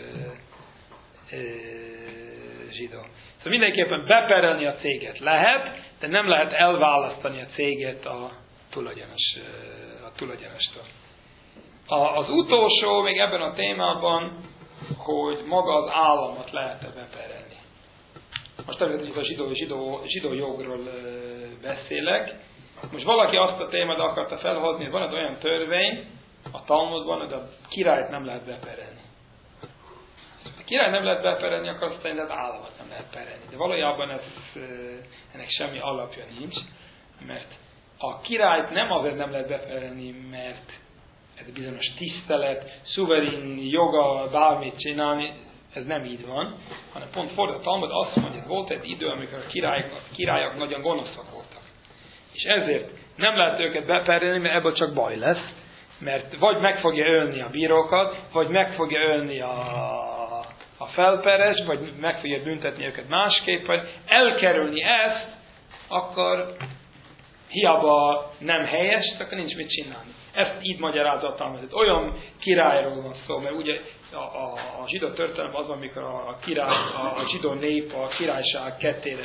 zsidó. Szóval mindenképpen beperelni a céget lehet, de nem lehet elválasztani a céget a tulajdonostól. Az utolsó még ebben a témában, hogy maga az államot lehet-e beperelni. Most természetesen a zsidó jogról beszélek. Most valaki azt a témát akarta felhozni, hogy van egy olyan törvény a Talmudban, hogy a királyt nem lehet beperelni. Ha a királyt nem lehet beperelni, akkor azt mondja, hogy az államot nem lehet perelni. De valójában ennek semmi alapja nincs, mert a királyt nem azért nem lehet beperelni, mert ez bizonyos tisztelet, szuverén joga bármit csinálni, ez nem így van, hanem pont fordítva a Talmud azt mondja, hogy volt egy idő, amikor a királyok nagyon gonoszak voltak. És ezért nem lehet őket beperelni, mert ebből csak baj lesz, mert vagy meg fogja ölni a bírókat, vagy meg fogja ölni a felperes, vagy meg fogja büntetni őket másképp, vagy elkerülni ezt, akkor hiába nem helyes, akkor nincs mit csinálni. Ezt így magyarázza a Talmud. Olyan királyról van szó, mert ugye a zsidó történelem az, amikor a zsidó nép, a királyság kettére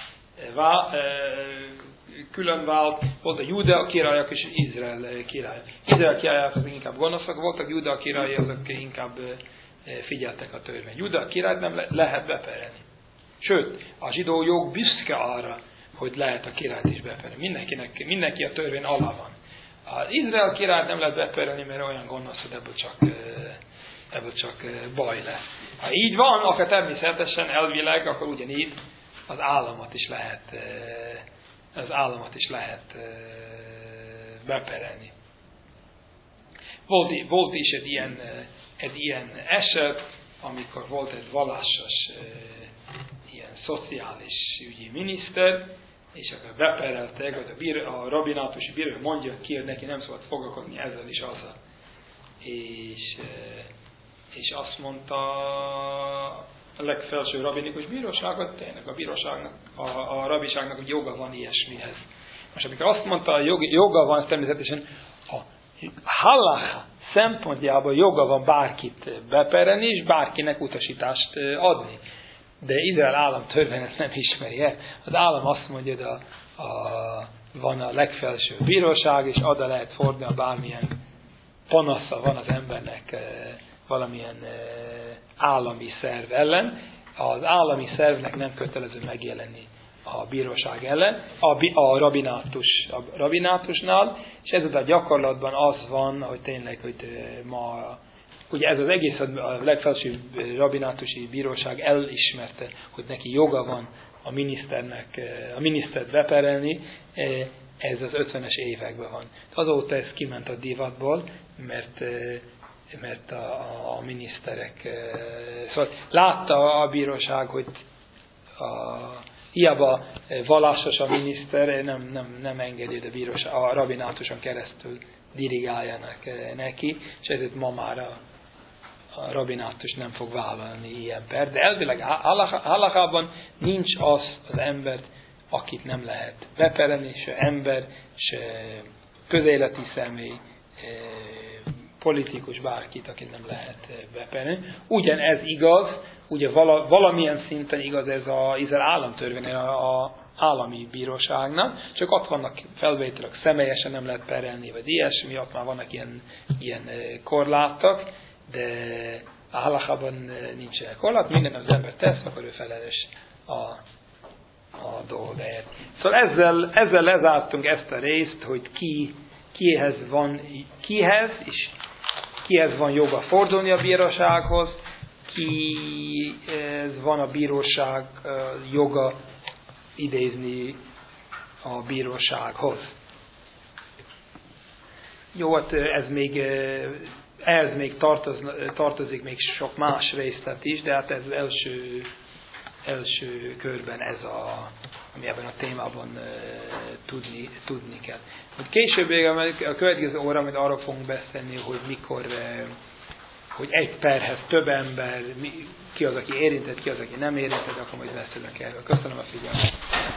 külön vált, volt a Júdea királyok és Izrael király. Izrael királyok azok inkább gonoszak voltak, Júdea király azok inkább figyeltek a törvény. Júdea királyt nem lehet beperelni. Sőt, a zsidó jog büszke arra, hogy lehet a királyt is beperelni. Mindenki a törvény alá van. Az Izrael királyt nem lehet beperelni, mert olyan gonosz, hogy ebből csak baj lesz. Ha így van, akkor természetesen elvileg, akkor ugyanígy az államot is lehet beperelni. Volt is egy ilyen eset, amikor volt egy vallásos ilyen szociális ügyi miniszter, és akkor bepereltek, hogy a rabinátusi bíró mondja ki, hogy neki nem szabad foglalkozni ezzel is azzal. És azt mondta a legfelső rabinikus bíróságot, tényleg a bíróságnak, a rabiságnak, hogy joga van ilyesmihez. Most amikor azt mondta, hogy joga van, természetesen a halacha szempontjából joga van bárkit beperelni, és bárkinek utasítást adni. De Izrael állam törvény ezt nem ismeri el. Az állam azt mondja, hogy van a legfelsőbb bíróság, és oda lehet fordulni, bármilyen panasza van az embernek valamilyen állami szerv ellen. Az állami szervnek nem kötelező megjelenni a bíróság ellen, a rabinátusnál, és ez a gyakorlatban az van, hogy tényleg, hogy ma, ugye ez az egész a legfelsőbb rabinátusi bíróság elismerte, hogy neki joga van a minisztert beperelni, ez az 50-es években van. Azóta ez kiment a divatból, mert a miniszterek, szóval látta a bíróság, hogy hiába vallásos a miniszter, nem engedi, de a rabinátuson keresztül dirigáljanak neki, és ezért ma már a rabinátus nem fog vállalni ilyen per. De elvileg halakában nincs az embert, akit nem lehet beperelni, se ember, se közéleti személy, politikus, bárkit, akit nem lehet beperelni. Ugyanez igaz, ugye valamilyen szinten igaz ez az Izrael államtörvény a állami bíróságnak, csak ott vannak felvételek, személyesen nem lehet perelni, vagy ilyesmi, ott már vannak ilyen korlátok, de a halakában nincsenek korlát, minden az ember tesz, akkor ő felelős a dolgáért. Szóval ezzel lezártunk ezt a részt, hogy kihez van joga fordulni a bírósághoz, kihez van a bíróság joga idézni a bírósághoz. Jó, hát ehhez még tartozik még sok más részlet is, de hát ez első körben ez ami ebben a témában tudni kell. Hogy később a következő óra, amit arra fogunk beszélni, hogy mikor, hogy egy perhez több ember, ki az, aki érintett, ki az, aki nem érintett, akkor majd beszélünk erről. Köszönöm a figyelmet.